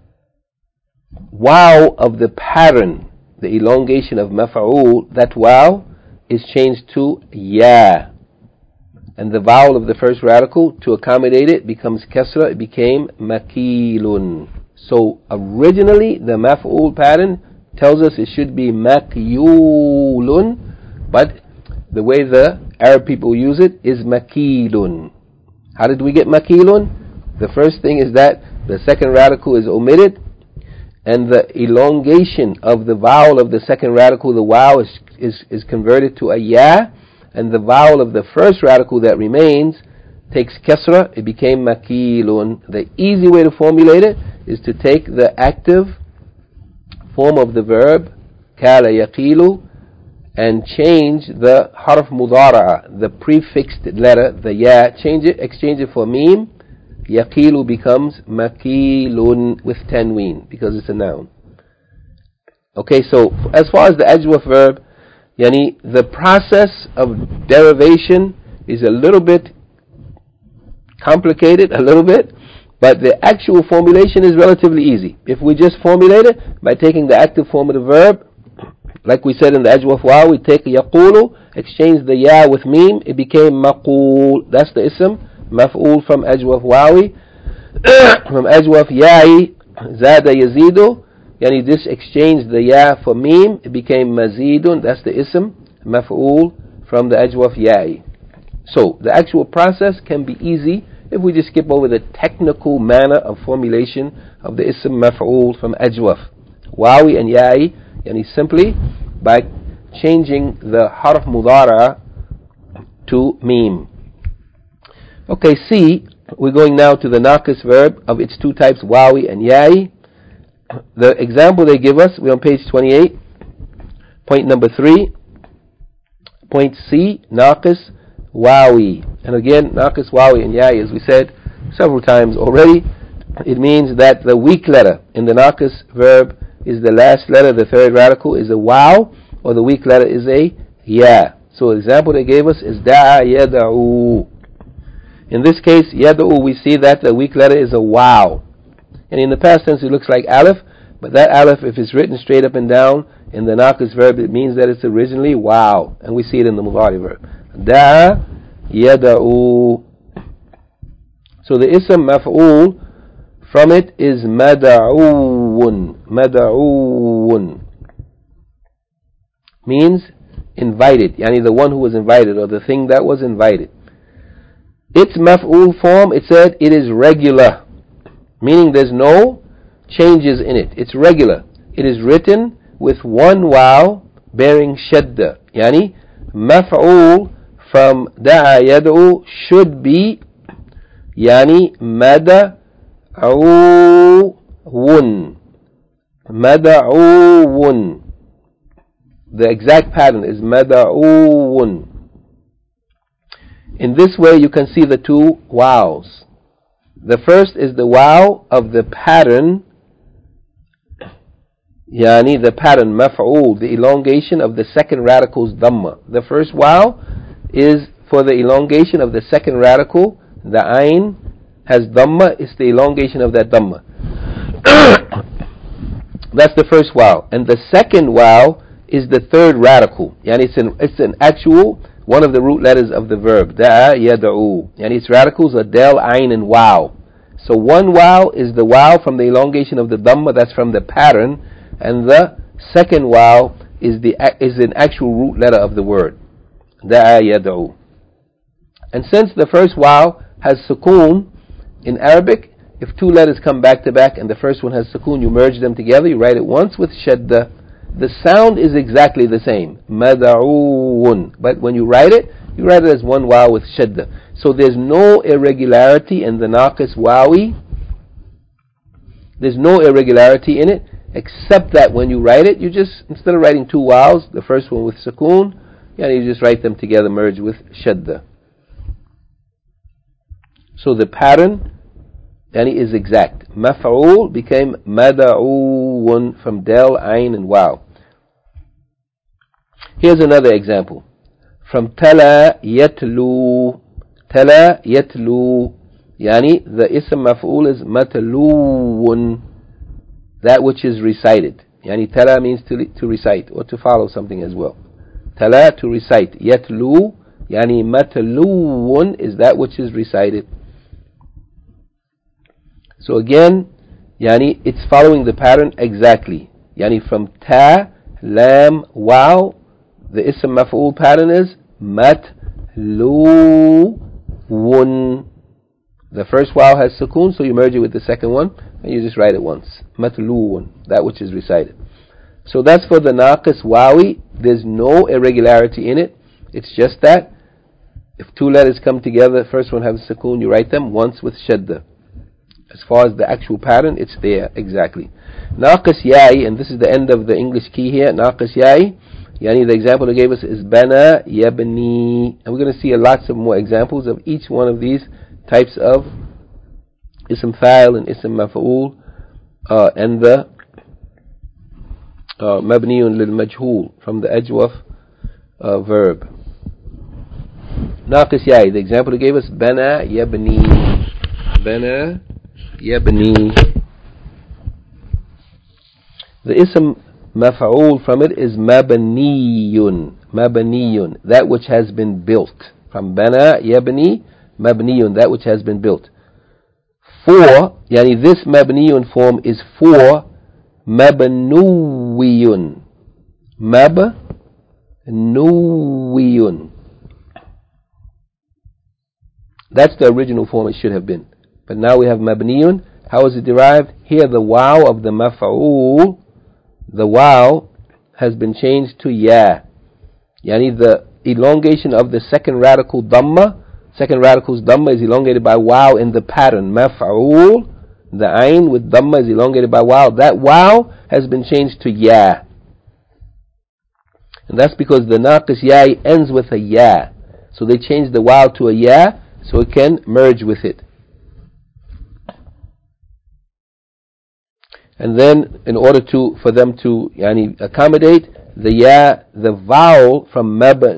[SPEAKER 1] waw of the pattern, the elongation of maf'ul, that waw is changed to ya. And the vowel of the first radical, to accommodate it, becomes kasra. It became makilun. So originally the maf'ul pattern tells us it should be makyulun, but the way the Arab people use it is makilun. How did we get makilun? The first thing is that the second radical is omitted, and the elongation of the vowel of the second radical, the waw, is converted to a ya, and the vowel of the first radical that remains takes kasra, it became makilun. The easy way to formulate it is to take the active form of the verb kala yaqilu and change the harf mudara'a, the prefixed letter, the ya, exchange it for mim. Yaqilu becomes makilun with tanween because it's a noun. Okay, so as far as the ajwaf verb, the process of derivation is a little bit complicated, but the actual formulation is relatively easy. If we just formulate it by taking the active form of the verb, like we said in the ajwaf waw, we take yaqulu, exchange the ya with mim, it became maqul. That's the ism, maf'ul from ajwaf wawi. From ajwaf ya'i, zada yazidu, just exchange the ya for mim, it became mazidun. That's the ism, maf'ul from the ajwaf ya'i. So the actual process can be easy if we just skip over the technical manner of formulation of the ism maf'ul from ajwaf wawi and ya'i, simply by changing the harf mudara to mim. Okay, C, we're going now to the naqis verb of its two types, wawi and ya'i. The example they give us, we're on page 28, point number 3, point C, naqis wawi. And again, naqis wawi and ya'i, as we said several times already, it means that the weak letter in the naqis verb is the last letter, the third radical is a waw, or the weak letter is a ya. So the example they gave us is da'a yada'u. In this case, yada'u, we see that the weak letter is a waw. And in the past tense it looks like aleph, but that aleph, if it's written straight up and down in the naqis verb, it means that it's originally waw. And we see it in the mudari verb. Da'a yada'u. So the ism maf'ul from it is mada'un. Mada'un means invited, the one who was invited, or the thing that was invited. Its maf'ul form, it said, it is regular, meaning there's no changes in it. It's regular. It is written with one waw bearing shadda. Maf'ul from da'a yad'u should be mada'un. Mada'un. The exact pattern is mada'un. In this way you can see the two waws. The first is the waw of the pattern, the pattern maf'ul, the elongation of the second radical's dhamma. The first waw is for the elongation of the second radical. The ayn has dhamma, it's the elongation of that dhamma. That's the first waw. And the second waw is the third radical. It's an actual one of the root letters of the verb. Da'a yada'u. Its radicals are del, ayn, and waw. So one waw is the waw from the elongation of the dhamma, that's from the pattern, and the second waw is an actual root letter of the word. Da'a yada'u. And since the first waw has sukoon, in Arabic, if two letters come back to back and the first one has sukoon, you merge them together, you write it once with shadda. The sound is exactly the same, mada'un, but when you write it as one waw with shadda. So there's no irregularity in the naqis wawi. There's no irregularity in it, except that when you write it, you just, instead of writing two waws, the first one with sukoon, you just write them together, merge with shadda. So the pattern is exact. Maf'ul became mada'un from del, ayn, and waw. Here's another example. From tala yatlu. Tala yatlu. The ism maf'ul is matluun, that which is recited. Tala means to recite or to follow something as well. Tala, to recite. Yatlu, matluun is that which is recited. So again, it's following the pattern exactly. From ta, lam, waw, the ism maf'ul pattern is matluun. The first waw has sukoon, so you merge it with the second one, and you just write it once. Matluun, that which is recited. So that's for the naqis wawi. There's no irregularity in it, It's just that if two letters come together, first one has sukoon, you write them once with shadda. As far as the actual pattern, it's there exactly. Naqis ya'i, and this is the end of the English key here. Naqis ya'i, yani the example they gave us is bana yabni, and we're going to see lots of more examples of each one of these types of ism fa'il and ism maf'ul, and the mabniyun lil majhul from the ajwaf verb. Naqis ya'i, the example they gave us, bana yabni, bana yabni. The ism maf'ul from it is mabniyun, mabniyun, that which has been built. From bana yabni, mabniyun, that which has been built. For, yani this mabniyun form is for mabnuwiyun, mabnuwiyun. That's the original form it should have been. But now we have mabniyun. How is it derived? Here the waw of the maf'ul, the waw has been changed to ya. Yani the elongation of the second radical dhamma. Second radical's dhamma is elongated by waw in the pattern. Maf'ul, the ayn with dhamma is elongated by waw. That waw has been changed to ya. And that's because the naqis ya'i ends with a ya. So they changed the waw to a ya so it can merge with it. And then in order for them to yani accommodate the ya, the vowel from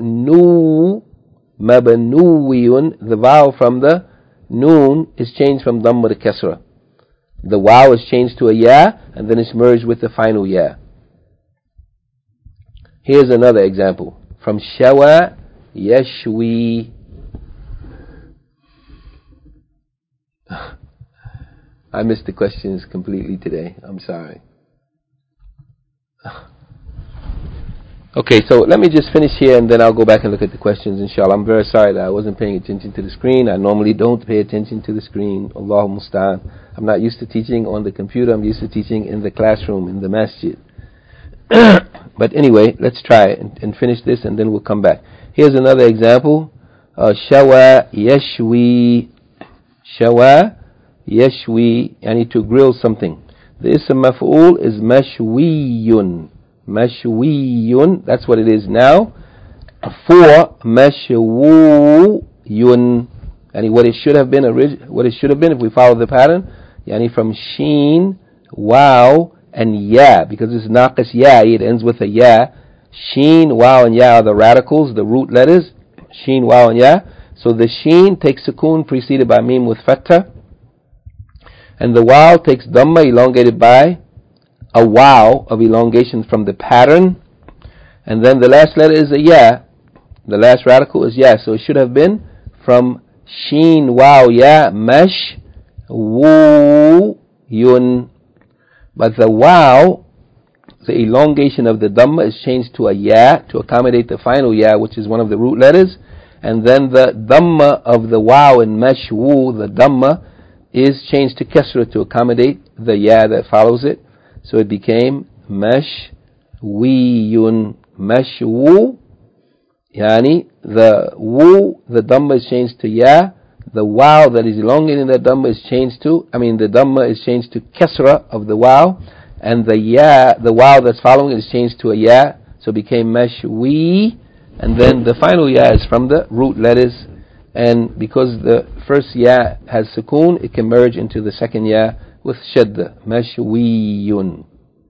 [SPEAKER 1] mabnuwiyun, the vowel from the noon is changed from dhamma to kasra. The waw is changed to a ya, and then it's merged with the final ya. Here's another example. From shawa yashwi. I missed the questions completely today. I'm sorry. Okay, so let me just finish here and then I'll go back and look at the questions, inshallah. I'm very sorry that I wasn't paying attention to the screen. I normally don't pay attention to the screen. Allahu musta'an. I'm not used to teaching on the computer. I'm used to teaching in the classroom, in the masjid. But anyway, let's try and finish this and then we'll come back. Here's another example. Shawa yashwi. Shawa yashwi, yani to grill something. The ism maf'ul is mashwiyun. Mashwiyun, that's what it is now. For mashwuyun, yani what it should have been if we follow the pattern, yani from sheen, waw, and ya, because it's naqis ya, it ends with a ya. Sheen, waw, and ya are the radicals, the root letters. Sheen, waw, and ya. So the sheen takes sukoon preceded by mim with fatha, and the waw takes dhamma elongated by a waw of elongation from the pattern, and then the last letter is a ya. The last radical is ya, so it should have been from sheen, waw, ya, mash, woo, yun. But the waw, the elongation of the dhamma is changed to a ya to accommodate the final ya, which is one of the root letters, and then the dhamma of the waw in mash, woo, the dhamma, is changed to kasra to accommodate the ya that follows it. So it became mashwiyun, mashwu, yani the woo, the dhamma is changed to ya, the waw that is elongating the dhamma is changed to, the dhamma is changed to kasra of the waw, and the ya, the waw that's following is changed to a ya, so it became mashwi, and then the final ya is from the root letters, and because the first ya has sukoon, it can merge into the second ya with shadda, mashwiyun.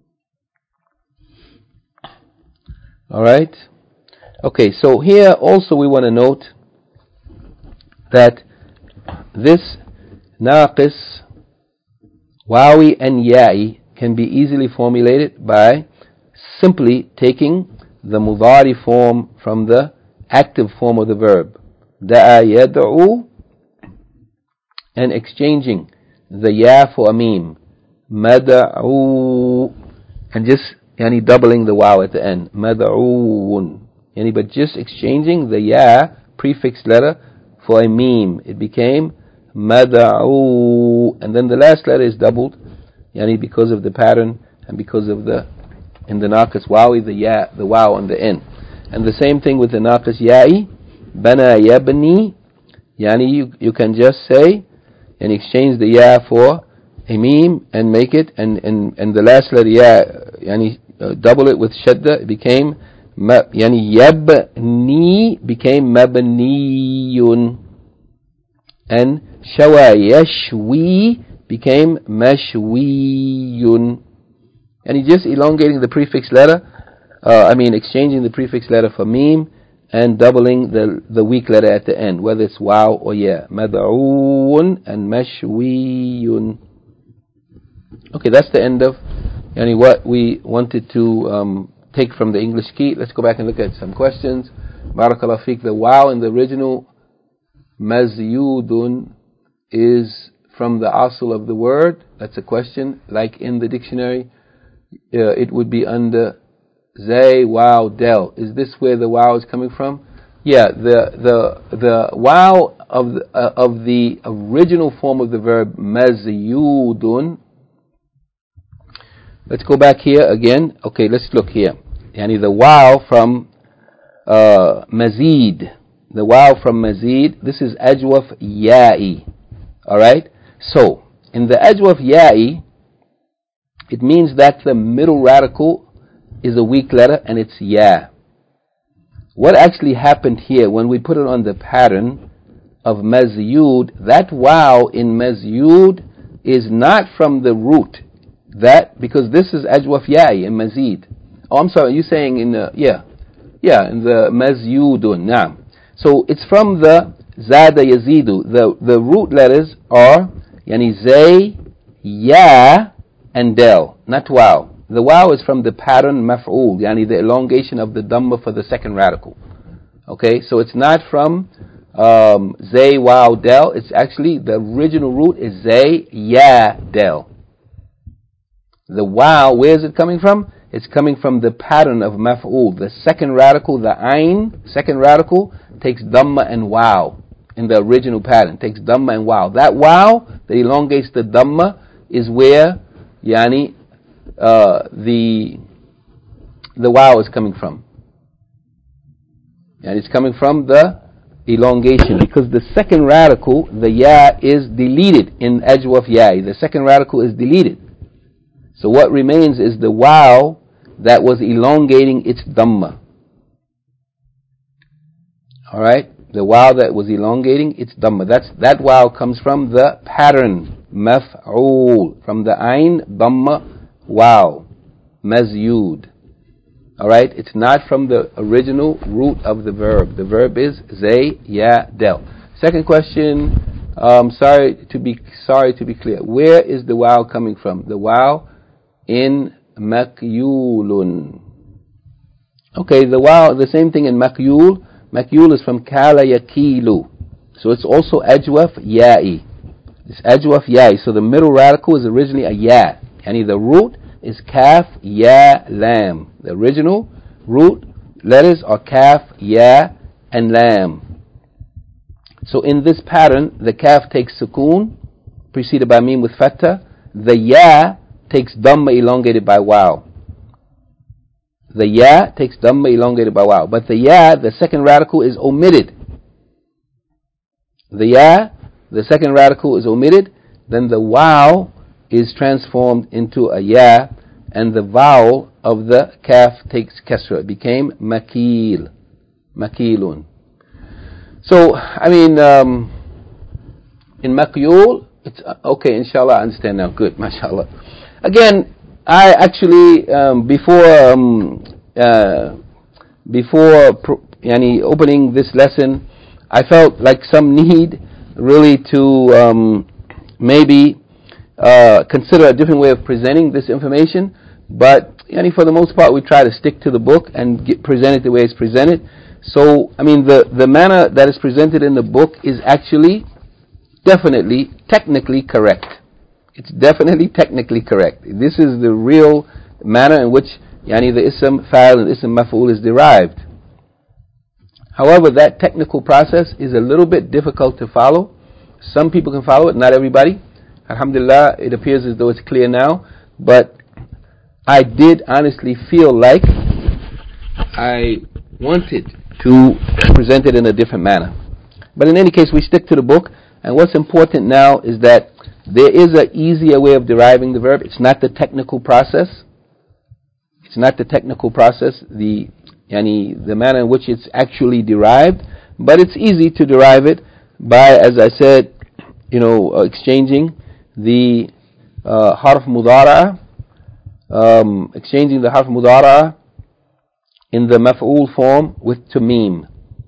[SPEAKER 1] Alright? Okay, so here also we want to note that this naqis, wawi and ya'i can be easily formulated by simply taking the mudari form from the active form of the verb, da'a yad'u, and exchanging the ya for a mim, mad'u, and just doubling the waw at the end, mad'uun, but just exchanging the ya prefix letter for a mim, it became mad'u, and then the last letter is doubled, because of the pattern and because of in the naqis wawi, the ya, the waw on the end. And the same thing with the naqis ya'i, bana yabni, yani you can just say and exchange the ya for a meme and make it, and the last letter ya, yani double it with shadda, it became yani yabni became mabniyun, and shawa yashwi became mashwiyun. And he just elongating the prefix letter, exchanging the prefix letter for meme and doubling the weak letter at the end, whether it's waw or ya. Mad'un and mashwiyun. Okay, that's the end of what we wanted to take from the English key. Let's go back and look at some questions. Barakallahu feek. The waw in the original mazyudun is from the asl of the word. That's a question. Like in the dictionary, it would be under zay, waw, del. Is this where the waw is coming from? Yeah, the waw of the original form of the verb mazyudun. Let's go back here again. Okay, let's look here. Yani the waw from mazid. The waw from mazid. This is ajwaf ya'i. Alright? So, in the ajwaf ya'i, it means that the middle radical is a weak letter and it's ya. What actually happened here when we put it on the pattern of mazyud, that waw in mazyud is not from the root. That, because this is ajwaf ya'i in mazid. Oh, I'm sorry, you're saying in the, in the mazyudun, naam. So it's from the zada yazidu. The root letters are yani zay, ya, and del, not waw. The waw is from the pattern maf'ul, yani the elongation of the dhamma for the second radical. Okay, so it's not from zay, waw, del. It's actually, the original root is zay, ya, del. The waw, where is it coming from? It's coming from the pattern of maf'ul. The second radical, the ayn, second radical, takes dhamma and waw in the original pattern. Takes dhamma and waw. That waw that elongates the dhamma is where yani the waw is coming from. And it's coming from the elongation, because the second radical, the ya, is deleted in ajwaf ya'i. The second radical is deleted. So what remains is the waw that was elongating its dhamma. Alright? The waw that was elongating its dhamma. That waw comes from the pattern, maf'ul, from the ayn, dhamma, waw, mazyud. Alright? It's not from the original root of the verb. The verb is zay, ya, del. Second question, sorry to be clear. Where is the waw coming from? The waw in makyulun. Okay, the waw, the same thing in makyul. Makyul is from kala yakilu. So it's also ajwaf ya'i. It's ajwaf ya'i. So the middle radical is originally a ya. And the root is kaf, ya, lam. The original root letters are kaf, ya, and lam. So in this pattern, the kaf takes sukoon, preceded by mim with fatha. The ya takes dhamma elongated by waw. The ya takes dhamma elongated by waw. But the ya, the second radical, is omitted. The ya, the second radical, is omitted. Then the waw is transformed into a ya, and the vowel of the kaf takes kasra. It became makil. Makilun. So, in makyul, it's okay, inshallah, I understand now. Good, mashallah. Again, I actually, before opening this lesson, I felt like some need really to maybe consider a different way of presenting this information. But for the most part, we try to stick to the book and present it the way it's presented. So, the manner that is presented in the book is actually definitely technically correct. It's definitely technically correct. This is the real manner in which the ism fa'il and ism maf'ul is derived. However, that technical process is a little bit difficult to follow. Some people can follow it, not everybody. Alhamdulillah, it appears as though it's clear now. But I did honestly feel like I wanted to present it in a different manner. But in any case, we stick to the book, and what's important now is that there is an easier way of deriving the verb. It's not the technical process. It's not the technical process, the manner in which it's actually derived, but it's easy to derive it by, as I said, exchanging the harf mudara, in the maf'ul form with tamim.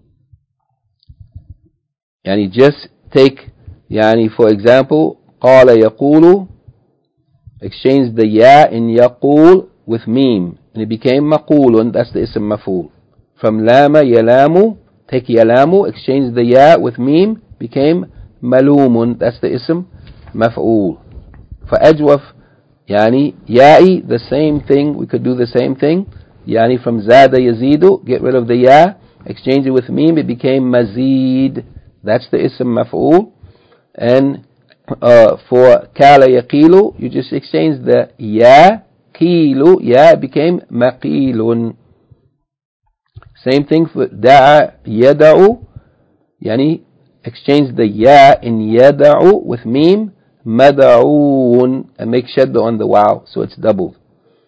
[SPEAKER 1] Just take, for example, qala yaqulu, exchange the ya in yaqul with mim, and it became maqulun. That's the ism maf'ul. From lama yalamu, take yalamu, exchange the ya with mim, became malumun. That's the ism maf'ul. For ajwaf, ya'i, the same thing. We could do the same thing. From zada yazidu, get rid of the ya, exchange it with mim, it became mazid. That's the ism maf'ul. And for kala yaqilu, you just exchange the ya, qilu, ya, it became maqilun. Same thing for da'a yada'u, exchange the ya in yada'u with mim, mada'un, and make shadda on the waw, so it's doubled.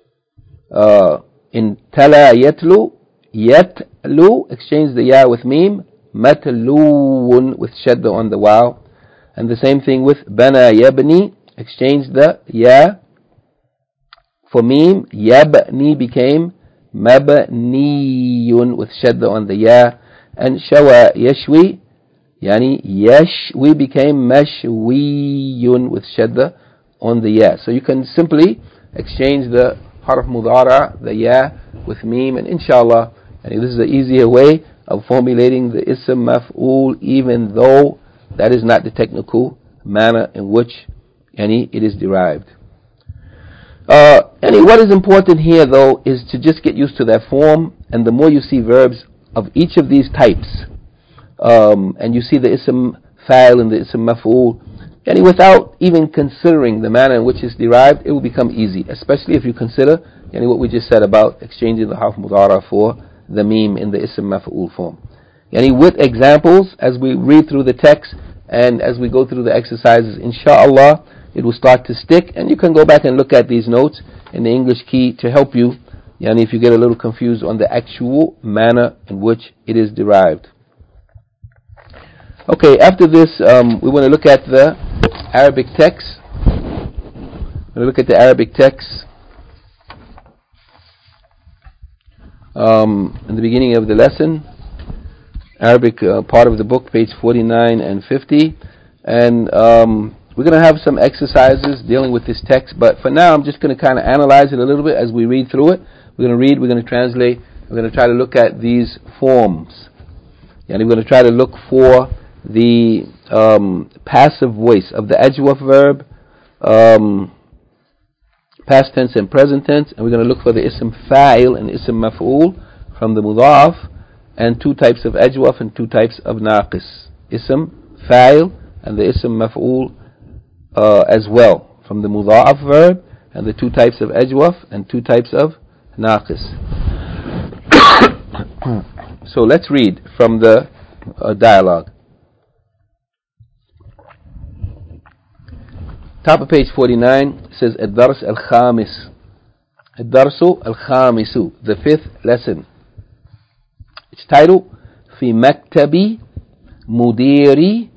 [SPEAKER 1] In tala yatlu, exchange the ya with mim, matluun, with shadda on the waw. And the same thing with bana yabni, exchange the ya for mim, yabni became mabniyun, with shadda on the ya. And shawa yashwi, yashwi became mashwiyun, with shadda on the ya. So you can simply exchange the harf mudara, the ya, with mim, and inshallah, this is an easier way of formulating the ism maf'ul, even though that is not the technical manner in which it is derived. What is important here, though, is to just get used to that form, and the more you see verbs of each of these types, and you see the ism fa'il and the ism maf'ul, without even considering the manner in which it's derived, it will become easy, especially if you consider what we just said about exchanging the harf mudara for the mim in the ism maf'ul form. With examples, as we read through the text and as we go through the exercises, inshallah, it will start to stick, and you can go back and look at these notes in the English key to help you, if you get a little confused on the actual manner in which it is derived. Okay, after this, we want to look at the Arabic text. We're going to look at the Arabic text in the beginning of the lesson. Arabic part of the book, page 49 and 50. And we're going to have some exercises dealing with this text, but for now I'm just going to kind of analyze it a little bit as we read through it. We're going to read, we're going to translate, we're going to try to look at these forms. And we're going to try to look for the passive voice of the ajwaf verb, past tense and present tense, and we're going to look for the ism fa'il and ism maf'ul from the mudhaf, and two types of ajwaf and two types of naqis. Ism fa'il and the ism maf'ul as well, from the mudhaf verb, and the two types of ajwaf and two types of naqis. So let's read from the dialogue. Top of page 49 says الدرس الخامس. الدرس الخامس, the fifth lesson. Its title, في مكتب مدير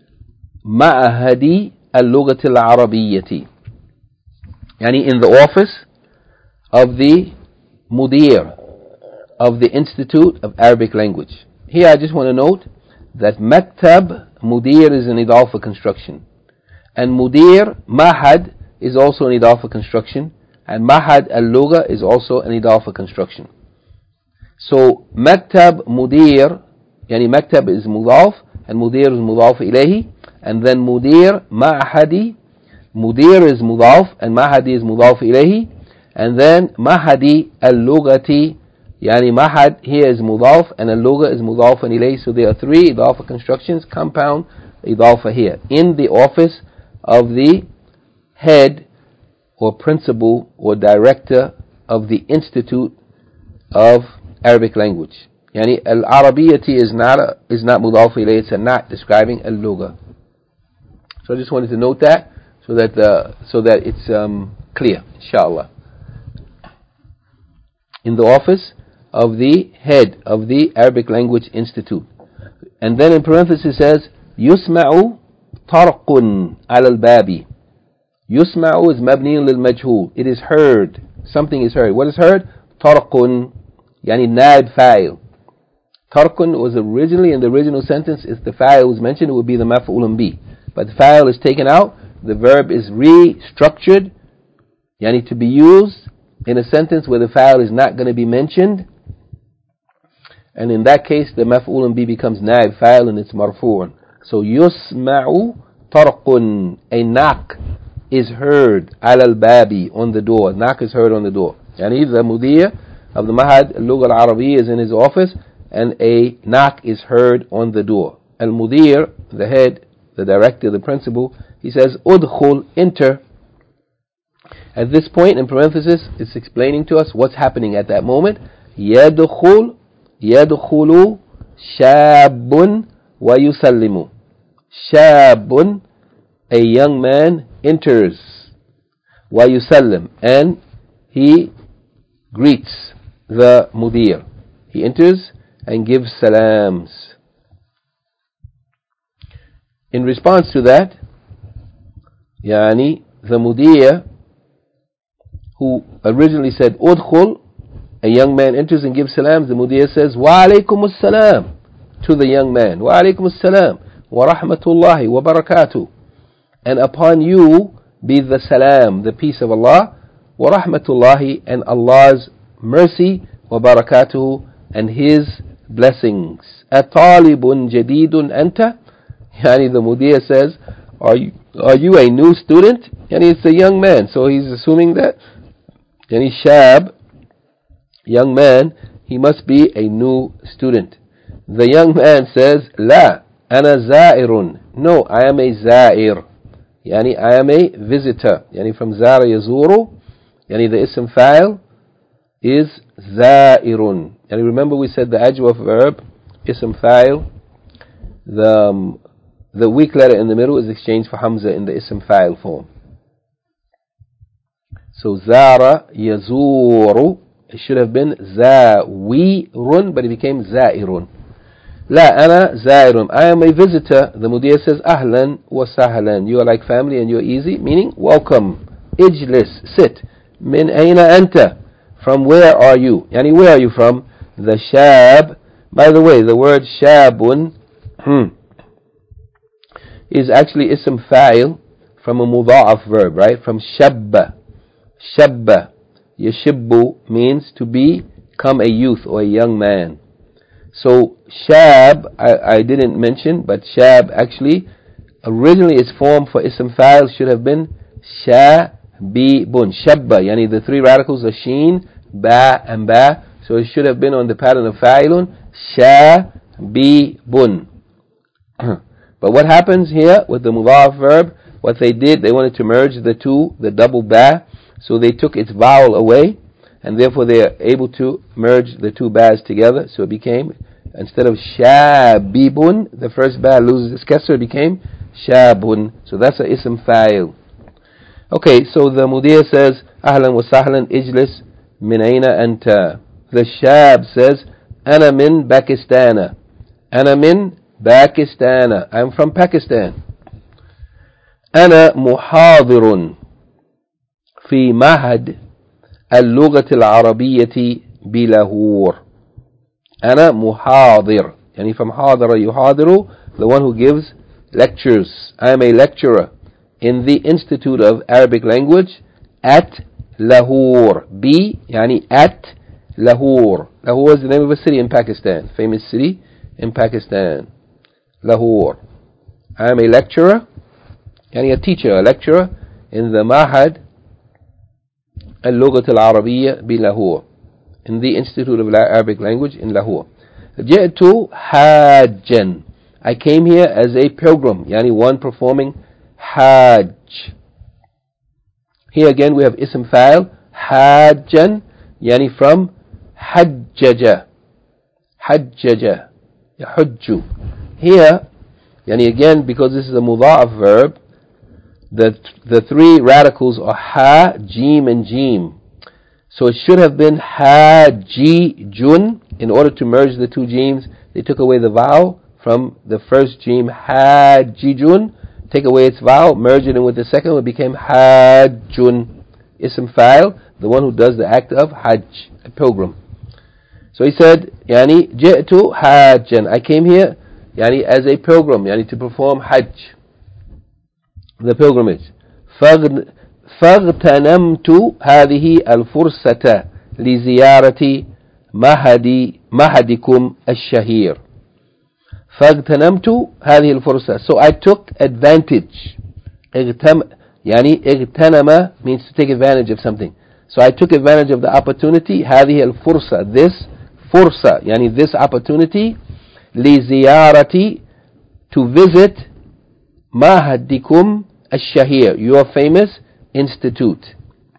[SPEAKER 1] معهد اللغة العربية. In the office of the mudir, of the Institute of Arabic Language. Here I just want to note that maktab, mudir, is an idafa construction. And mudir, mahad, is also an idafa construction. And mahad al-lugha is also an idafa construction. So maktab mudir, maktab is mudaf, and mudir is mudaf ilayhi. And then mudir mahadi, mudir is mudaf, and mahadi is mudaf ilayhi. And then mahadi al-lughati, mahad here is mudaf, and al-lugha is mudaf ilayhi. So there are three idafa constructions, compound idafa here, in the office of the head or principal or director of the Institute of Arabic Language. يعني العربية is not مضاف إليه, it's a not describing اللغة. So I just wanted to note that so that it's clear, inshallah. In the office of the head of the Arabic Language Institute. And then in parenthesis says, يسمع طرق على الباب. يسمع is مبني للمجهول. It is heard. Something is heard. What is heard? طرق يعني نائب فاعل. طرق was originally in the original sentence, if the fa'il was mentioned, it would be the maf'ulun bi. But the fa'il is taken out, the verb is restructured, yani to be used in a sentence where the fa'il is not going to be mentioned. And in that case, the maf'ulun bi becomes naib fa'il and it's marfu'un. So yusma'u tarqun, a knock is heard ala al-babi, on the door. Knock is heard on the door. Yani the mudir of the Mahad al-Lugha al-Arabiya is in his office and a knock is heard on the door. Al-Mudir, the head, the director, the principal, he says, udkhul, enter. At this point, in parenthesis, it's explaining to us what's happening at that moment. Yadkhul, yadkhulu, shabun, wa yusallimu. Shabun, a young man, enters. Wa yusallim, and he greets the mudir. He enters and gives salams. In response to that, yani the mudir, who originally said udkhul, a young man enters and gives salams, the mudir says wa alaykum as-salam to the young man, wa alaykum as-salam wa rahmatullahi wa barakatuh, and upon you be the salam, the peace of Allah, wa rahmatullahi, and Allah's mercy, wa barakatuh, and His blessings. Atalibun jadidun anta, yani the mudir says, are you a new student? Yani it's a young man, so he's assuming that yani shab, young man, he must be a new student. The young man says, La, ana za'irun. No, I am a za'ir. Yani I am a visitor. Yani from zara yazuru, yani the ism fa'il is za'irun. And remember we said the ajwaf verb, ism fa'il, the weak letter in the middle is exchanged for hamza in the ism fa'il form. So zara yazuru, it should have been zawirun, but it became za'irun. La ana za'irun, I am a visitor. The mudir says ahlan wa sahlan, you are like family and you're easy, meaning welcome. Ijlis, sit. Min ayna anta, from where are you? Yani where are you from? The shab, by the way, the word shabun is actually ism fa'il from a mudha'af verb, right? From shabba. Shabba. Yashibbu means to become a youth or a young man. So shab, I didn't mention, but shab actually originally its form for ism fa'il should have been shabibun. Shabba, yani the three radicals are sheen, ba and ba. So it should have been on the pattern of fa'ilun, shabibun. But what happens here with the mudha'af verb, what they did, they wanted to merge the double ba, so they took its vowel away, and therefore they are able to merge the two bas together. So it became, instead of shabibun, the first ba loses its kasr, it became shabun. So that's a ism fa'il. Okay, so the mudir says, ahlan wa sahlan, ijlis, min ayna anta. The shab says, ana min Pakistan. Ana min Pakistan. I'm from Pakistan. Ana muhadirun fi mahad اللغة العربية بلاهور. أنا محاضر, يعني from حاضر يحاضر, the one who gives lectures. I am a lecturer in the Institute of Arabic Language at Lahore. B, يعني at Lahore. Lahore is the name of a city in Pakistan, famous city in Pakistan. Lahore. I am a lecturer, يعني a teacher, a lecturer in the Mahad اللغة العربية بلاهور, in the Institute of Arabic Language in Lahore. جئت حاجا, I came here as a pilgrim, yani one performing hajj. Here again we have ism fa'il, حاجا, yani from hajjaja. حجج يحج. Here, يعني again, because this is a mudha'af verb, the three radicals are ha, jim, and jim. So it should have been hajijun. In order to merge the two jims, they took away the vowel from the first jim, hajijun. Take away its vowel, merge it in with the second one, it became hajjun. Ism fa'il, the one who does the act of hajj, a pilgrim. So he said, يعني جئت حاجا, I came here يعني as a pilgrim, يعني to perform hajj, the pilgrimage. فاغتنمت هذه الفرصة لزيارة معهدكم الشهير. فاغتنمت هذه الفرصة, so I took advantage. يعني اغتنم means to take advantage of something. So I took advantage of the opportunity. هذه الفرصة, this فرصة يعني this opportunity, لزيارة, to visit معهدكم الشهير, your famous institute.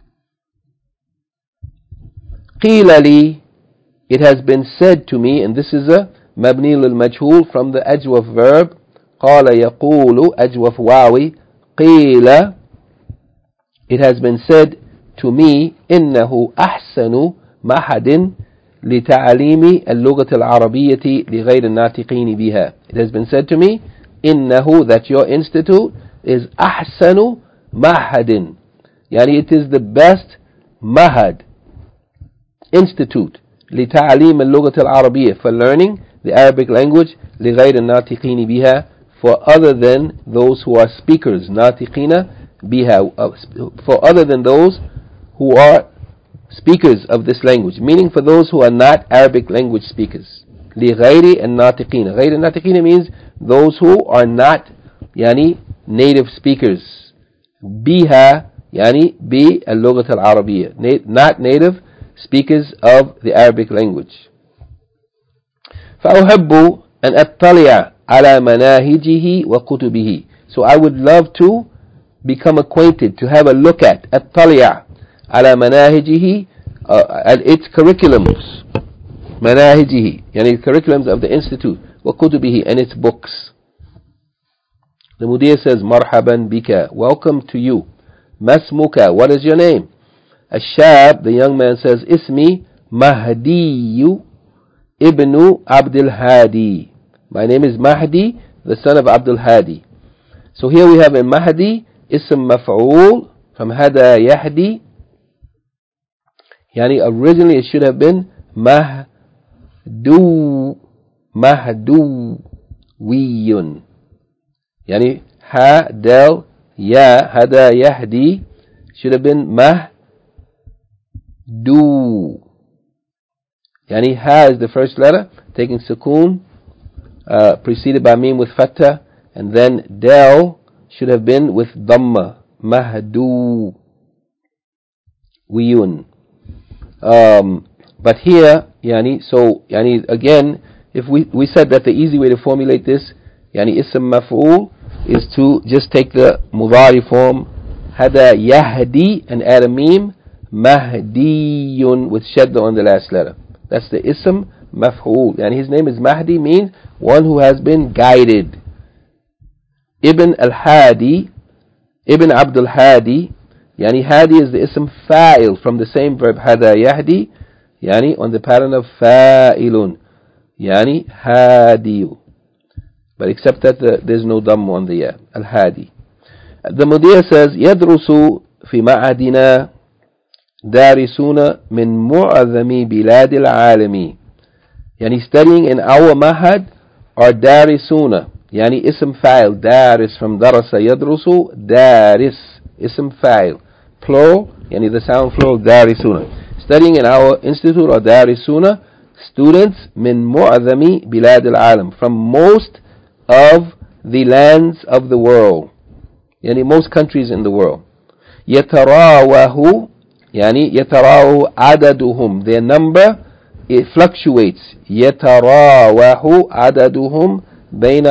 [SPEAKER 1] قيل لي, it has been said to me, and this is a مبني للمجهول from the أجوف verb. قال يقول أجوف واوي. قيل, it has been said to me, إنه أحسن معهد لتعليم اللغة العربية لغير الناطقين بها. It has been said to me, إنه, that your institute is أحسن معهد, يعني it is the best mahad, institute, لتعليم اللغة العربية, for learning the Arabic language, لغير الناطقين بها, for other than those who are speakers, ناطقين بها, for other than those who are speakers of this language, meaning for those who are not Arabic language speakers. لغير الناطقين, غير الناطقين means those who are not يعني native speakers. بها يعني باللغة العربية, not native speakers of the Arabic language. فأحب أن أطلع على مناهجه وكتبه. So I would love to become acquainted, to have a look at, أطلع على مناهجه, at its curriculums, مناهجه يعني curriculums of the institute, وكتبه, and its books. The Mudir says, مرحبا بك, welcome to you. ما اسمك, what is your name? الشاب, the young man says, اسمي مهدي ابن عبد الهادي. My name is Mahdi, the son of Abdul Hadi. So here we have in Mahdi, ism maf'ul from hada yahdi. Yani originally it should have been mahduwiyun. Yani ha, del, ya, hada yahdi should have been mahdu. Yani ha is the first letter, taking sukoon, preceded by mim with fatha, and then del should have been with dhamma, mahdu wiyun. But here, yani, so, yani, again, if we said that the easy way to formulate this, yani, ism maf'ul, is to just take the mudari form, hada yahdi, and add a mim, mahdiyun, with shadda on the last letter. That's the ism maf'ul. And his name is Mahdi, means one who has been guided. Ibn al-Hadi, Ibn Abdul Hadi, yani Hadi is the ism fa'il from the same verb hada yahdi, yani on the pattern of fa'ilun, yani hadiyu. But except that there's no dhamm on the ya, al-Hadi. The Mudir says, يدرس في معهدنا دارسون من معظم بلاد العالم. يعني studying in our mahad are darisuna, يعني اسم فاعل, daris from darasa يدرس, daris اسم فاعل, plural, يعني the sound plural, darisuna. Studying in our institute are darisuna, students من معظم بلاد العالم, from most of the lands of the world, يعني most countries in the world. يتراوه, يعني يتراوه عددهم, their number, it fluctuates. يتراوه عددهم بين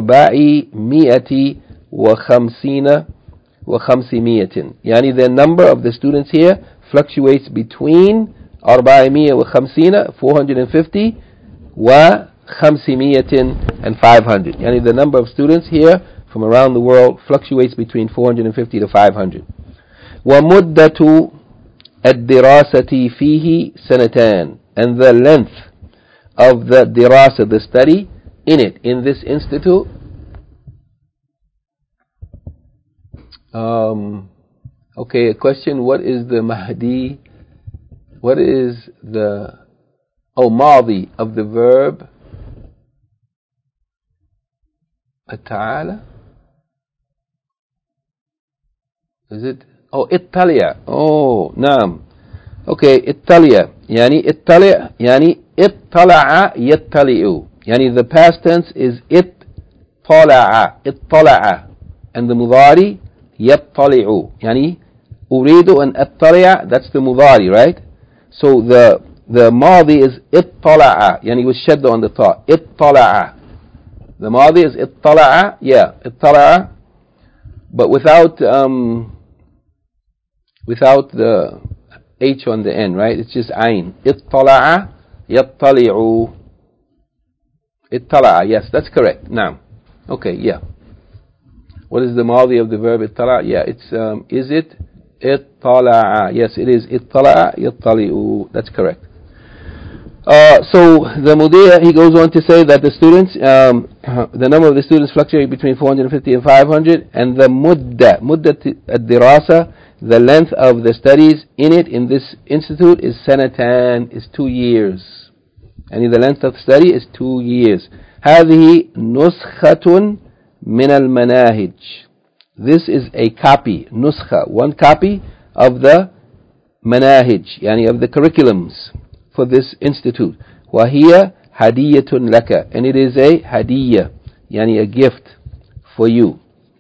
[SPEAKER 1] 450 و500. يعني the number of the students here fluctuates between 450, 450, وخمسمية and 500. يعني the number of students here from around the world fluctuates between 450 to 500. ومدة الدراسة فيه سنتان, and the length of the dirasa, the study in it, in this institute. Okay, a question: what is the Mahdi? What is the Madi of the verb Ta'ala? Is it? اطلع. نعم. Okay, اطلع يعني اطلع يعني اطلع يطلع. يعني the past tense is اطلع and the mudari يطلع. يعني أريد أن أطلع, that's the mudari, right? So the madi is اطلع, يعني with shadda on the ta. اطلع. The madi is اطلع, اطلع, but without the H on the end, right? It's just ayn. اطلع يطلع. اطلع, yes, that's correct. Now, okay, yeah. What is the madi of the verb اطلع? Yeah, it's is it اطلع? Yes, it is اطلع يطلع. That's correct. So the mudir, he goes on to say that the students, the number of the students fluctuate between 450 and 500, and the mudda ad-dirasa, the length of the studies in it, in this institute, is sanatan, is 2 years. And the length of study is 2 years. هذه نسخة من المناهج. This is a copy, nuskha, one copy of the manahij, yani of the curriculums for this institute. وهي هدية لك, and it is a hadiyya, yani a gift for you.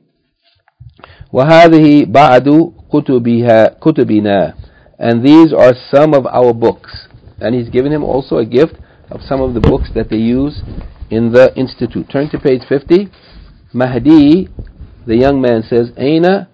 [SPEAKER 1] وهذه بعض كتبنا, and these are some of our books. And he's given him also a gift of some of the books that they use in the institute. Turn to page 50. Mahdi, the young man, says, أين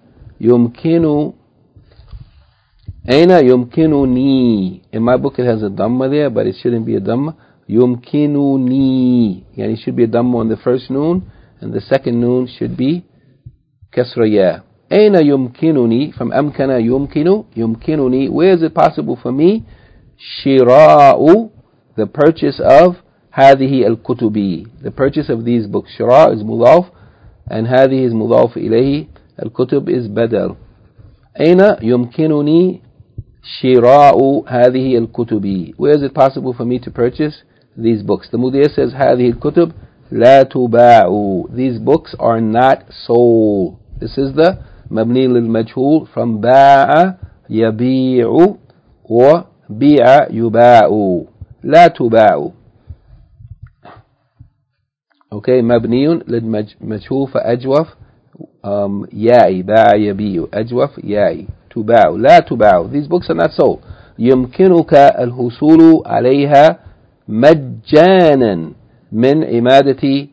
[SPEAKER 1] يمكنني. In my book it has a dhamma there, but it shouldn't be a dhamma. يمكنني, يعني it should be a dhamma on the first noon, and the second noon should be kasra ya. أين يمكنني, from أمكن يمكنني, where is it possible for me? شراء, the purchase of هذه الكتب, the purchase of these books. شراء is mudaf, and هذه is mudaf إليه, الكتب is badal. أين يمكنني شراء هذه الكتب, where is it possible for me to purchase these books? The mudir says هذه الكتب لا تباع, these books are not sold. This is the مبني للمجهول from باع يبيع or بيع يباع. لا تباع. Okay, مبني للمجهول فأجوف ياء, باع يبيع, أجوف ياء, تباع, لا تباع. These books are not sold. يمكنك الحصول عليها مجانا من عمادة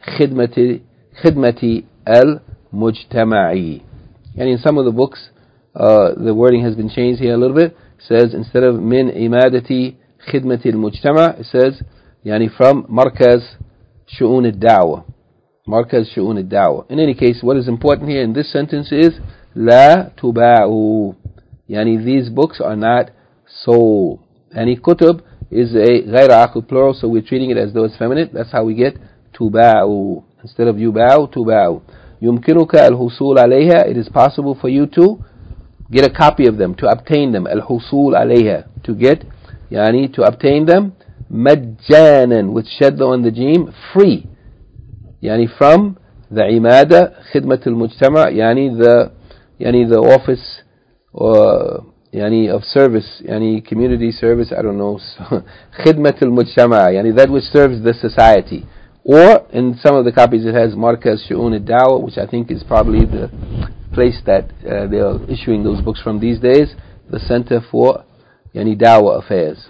[SPEAKER 1] خدمة المجتمع. And in some of the books, the wording has been changed here a little bit. It says instead of من عمادة خدمة المجتمع, it says يعني from مركز شؤون الدعوة. مركز شؤون الدعوة. In any case, what is important here in this sentence is لا تباع, يعني these books are not sold. And كتب is a غير عاقل plural, so we're treating it as though it's feminine. That's how we get تباع. Instead of يباع, تباع. يمكنك الحصول عليها, it is possible for you to get a copy of them, to obtain them. الحصول عليها, to get, يعني to obtain them. مجانا, with shadda on the jim, free. يعني from the عمادة خدمة المجتمع, يعني the office or يعني of service, يعني community service, I don't know, خدمة المجتمع, يعني that which serves the society. Or in some of the copies it has مركز شؤون الدعوة, which I think is probably the place that they are issuing those books from these days, the Center for يعني Dawah Affairs.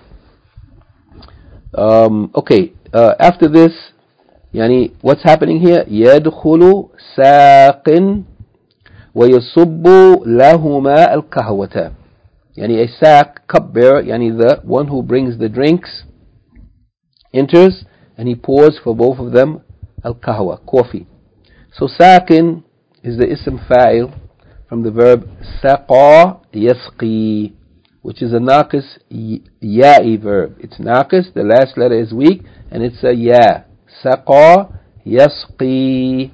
[SPEAKER 1] Okay, after this, يعني what's happening here? يدخل ساق ويصب لهما القهوة. يعني a sack, cupbearer, يعني the one who brings the drinks, enters and he pours for both of them al-qahwa, coffee. So sakin is the ism fa'il from the verb saqa yasqi, which is a naqis ya'i verb. It's naqis, the last letter is weak, and it's a ya. Saqa yasqi.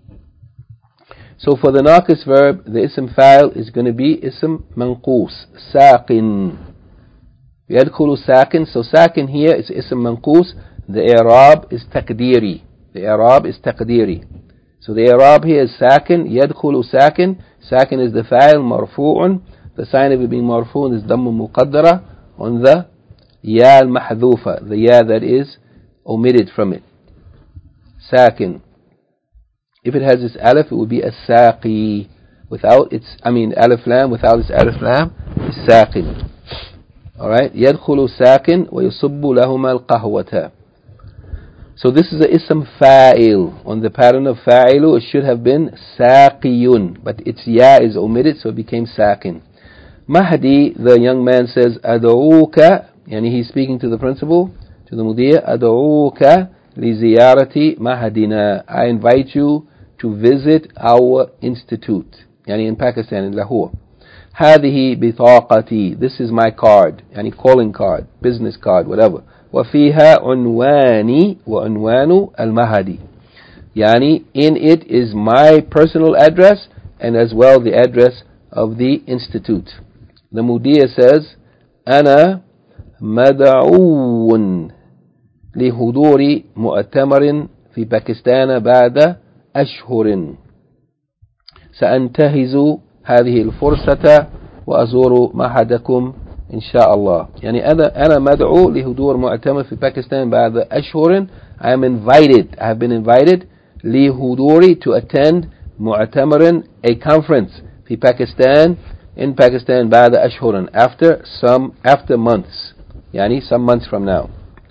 [SPEAKER 1] So for the naqis verb, the ism fa'il is going to be ism manqus, saqin. يدخل ساكن. So sakin here is ism manqus. The i'rab is taqdiri. The i'rab is taqdiri. So the i'rab here is sakin. يدخل sakin. Sakin is the fa'il, marfu'un. The sign of it being marfu'un is dammu muqaddara on the ya al-mahdhufa, the ya that is omitted from it. Sakin. If it has its alif, it would be as-saqi. Without its, alif lam, without its alif lam, is sakin. Alright, يدخل ساكن ويصب لهما القهوة. So this is a ism fa'il. On the pattern of fa'ilu, it should have been saqiyun, but its ya is omitted, so it became sakin. Mahdi, the young man says, أدعوك, yani he's speaking to the principal, to the mudir, أدعوك لزيارة Mahdina. I invite you to visit our institute, yani in Pakistan, in Lahore. هذه بطاقتي. This is my card, yani calling card, business card, whatever. وفيها عنواني وعنوان المهدي. Yani in it is my personal address and as well the address of the institute. The mudir says, أنا مدعو لحضور مؤتمر في باكستان بعد أشهر. سأنتهز هذه الفرصة وأزور معهدكم إن شاء الله. يعني أنا مدعو لحضور مؤتمر في باكستان بعد أشهر. I am invited, I have been invited لحضور, to attend مؤتمر, a conference في باكستان, in Pakistan بعد أشهر, after months, يعني some months from now.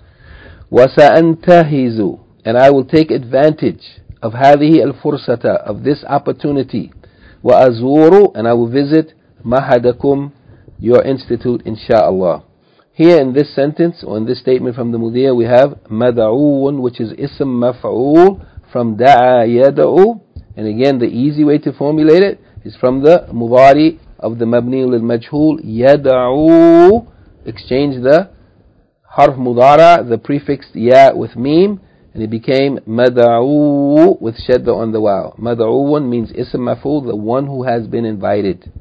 [SPEAKER 1] وسأنتهز, and I will take advantage of هذه الفرصة, of this opportunity. وأزور, and I will visit معهدكم, your institute, insha'Allah. Here in this sentence, or in this statement from the mudir, we have mad'uun, which is ism maf'ul from da'a yad'u. And again, the easy way to formulate it is from the mudari of the mabni lil majhul, yad'u. Exchange the harf mudara, the prefix ya with mim, and it became mad'u with shadda on the waw. Mad'uun means ism maf'ul, the one who has been invited.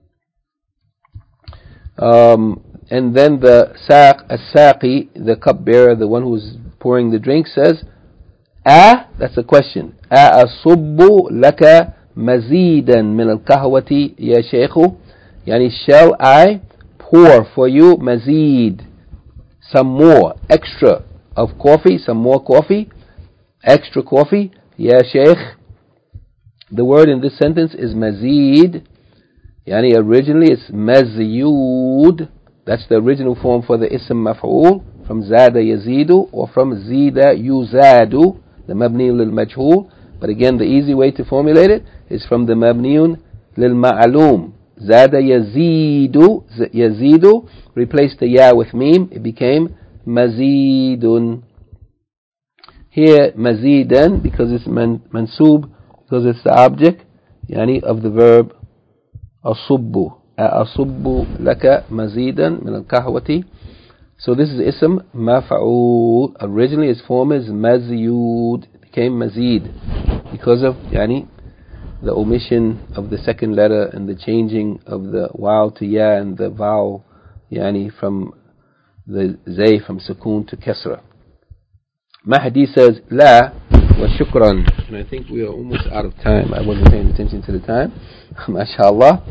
[SPEAKER 1] And then the as-saqi, the cupbearer, the one who's pouring the drink, says, that's a question. أَصُبُّ لَكَ مَزِيدًا مِنَ الْقَهْوَةِ يَا شَيْخُ. Yani, shall I pour for you mazid, some more, extra of coffee, some more coffee, extra coffee, ya shaykh. The word in this sentence is mazid. Yani originally it's mazyud. That's the original form for the ism maf'ul, from zada yazidu, or from zida yuzadu, the mabni lil majhul. But again, the easy way to formulate it is from the mabniun lil ma'lum. Zada yazidu, yazidu, replace the ya with mim, it became mazidun. Here mazidan, because it's mansub, because it's the object, yani of the verb أصب. أصب لك مزيدا من القهوة. So this is ism maf'ul. Originally its form is mazyud. It became mazid because of yani the omission of the second letter and the changing of the waw to ya and the vowel yani from the zay from sukun to kasra. Mahdi says la wa shukran. And I think we are almost out of time. I wasn't paying attention to the time. MashaAllah.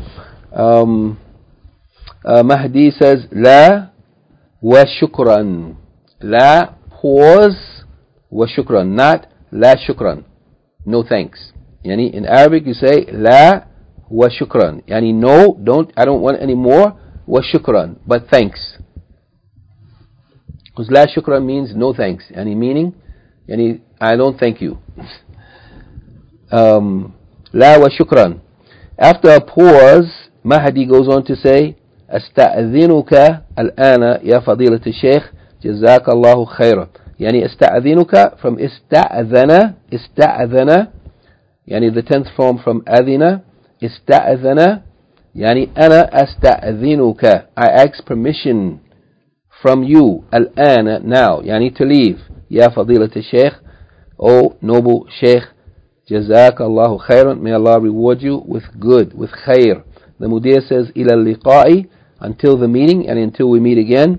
[SPEAKER 1] Mahdi says la wa shukran. La, pause, wa shukran, not la shukran, no thanks. Yani in Arabic you say la wa shukran. Yani no, I don't want any more, wa shukran, but thanks. Because la shukran means no thanks. Yani meaning, yani I don't thank you. La wa shukran. After a pause, Mahdi goes on to say, أستأذنك الآن يا فضيلة الشيخ جزاك الله خيرا. يعني استأذنك from استأذن يعني the 10th form from أذن استأذن يعني أنا أستأذنك I ask permission from you الآن now يعني to leave يا فضيلة الشيخ O noble Sheikh جزاك الله خيرا may Allah reward you with good with khair. The Mudir says إلى اللقاء until the meeting and until we meet again.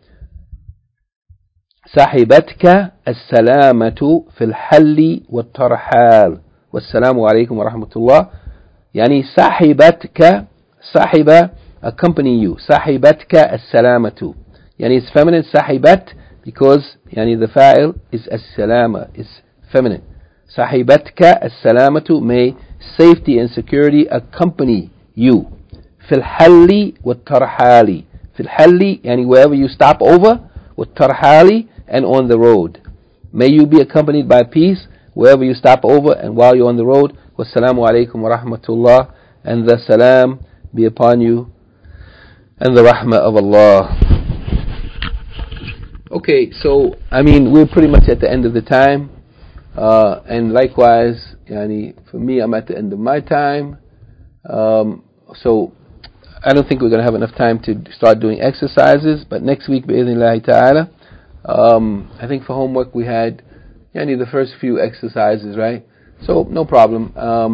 [SPEAKER 1] صاحبتك السلامة في الحل والترحال والسلام عليكم ورحمة الله يعني صاحبتك صاحبة accompany you صاحبتك السلامة يعني it's feminine صاحبت because يعني the fa'il is السلامة is feminine صاحبتك السلامة may safety and security accompany you في الحل والترحال في الحل يعني wherever you stop over والترحال and on the road may you be accompanied by peace wherever you stop over and while you're on the road wassalamu alaikum wa rahmatullah and the salam be upon you and the rahmah of Allah. Okay, so I mean we're pretty much at the end of the time and likewise yani, for me I'm at the end of my time so I don't think we're going to have enough time to start doing exercises, but next week bi'idhnillahi ta'ala I think for homework we had the first few exercises, right? So no problem.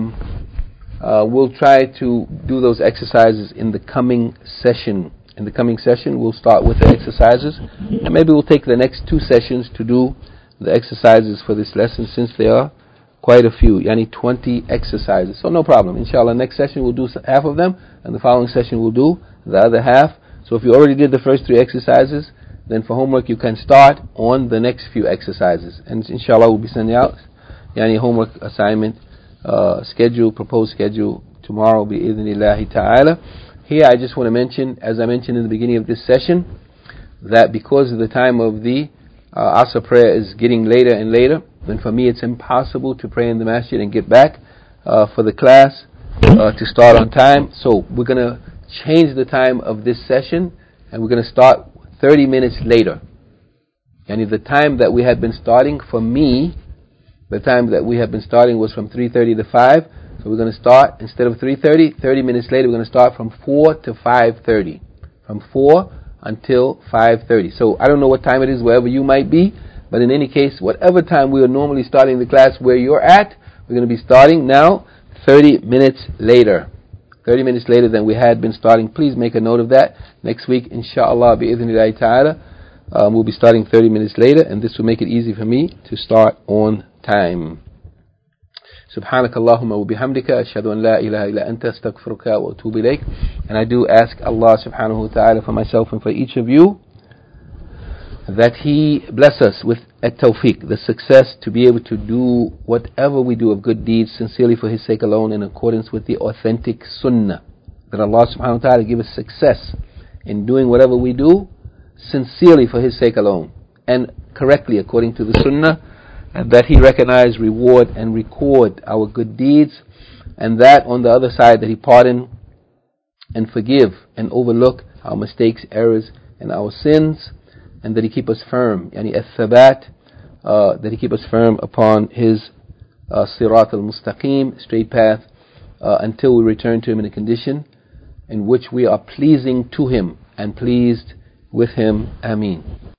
[SPEAKER 1] We'll try to do those exercises in the coming session. In the coming session, we'll start with the exercises, and maybe we'll take the next 2 sessions to do the exercises for this lesson, since there are quite a few, 20 exercises. So no problem. Inshallah, next session we'll do half of them, and the following session we'll do the other half. So if you already did the first 3 exercises, then for homework you can start on the next few exercises, and inshallah we'll be sending out homework assignment proposed schedule tomorrow bi'idhnillahi ta'ala. Here I just want to mention, as I mentioned in the beginning of this session, that because of the time of the Asr prayer is getting later and later, then for me it's impossible to pray in the masjid and get back for the class to start on time. So we're going to change the time of this session, and we're going to start 30 minutes later. And the time that we had been starting, for me, the time that we had been starting was from 3:30 to 5. So we're going to start, instead of 3:30, 30 minutes later, we're going to start from 4 to 5:30. From 4 until 5:30. So I don't know what time it is wherever you might be, but in any case, whatever time we are normally starting the class where you're at, we're going to be starting now 30 minutes later. 30 minutes later than we had been starting. Please make a note of that. Next week, inshallah, bi'idhnillahi ta'ala, we'll be starting 30 minutes later, and this will make it easy for me to start on time. سبحانك اللهم وبحمدك أشهد أن لا إله إلا أنت أستغفرك وأتوب إليك. And I do ask Allah subhanahu wa ta'ala for myself and for each of you that He bless us with at-tawfiq, the success to be able to do whatever we do of good deeds sincerely for His sake alone, in accordance with the authentic sunnah. That Allah subhanahu wa ta'ala give us success in doing whatever we do sincerely for His sake alone and correctly according to the sunnah, and that He recognize, reward and record our good deeds, and that on the other side that He pardon and forgive and overlook our mistakes, errors and our sins, and that He keep us firm, al-thabat, that He keep us firm upon His sirat al-mustaqim, straight path, until we return to Him in a condition in which we are pleasing to Him and pleased with Him. Ameen.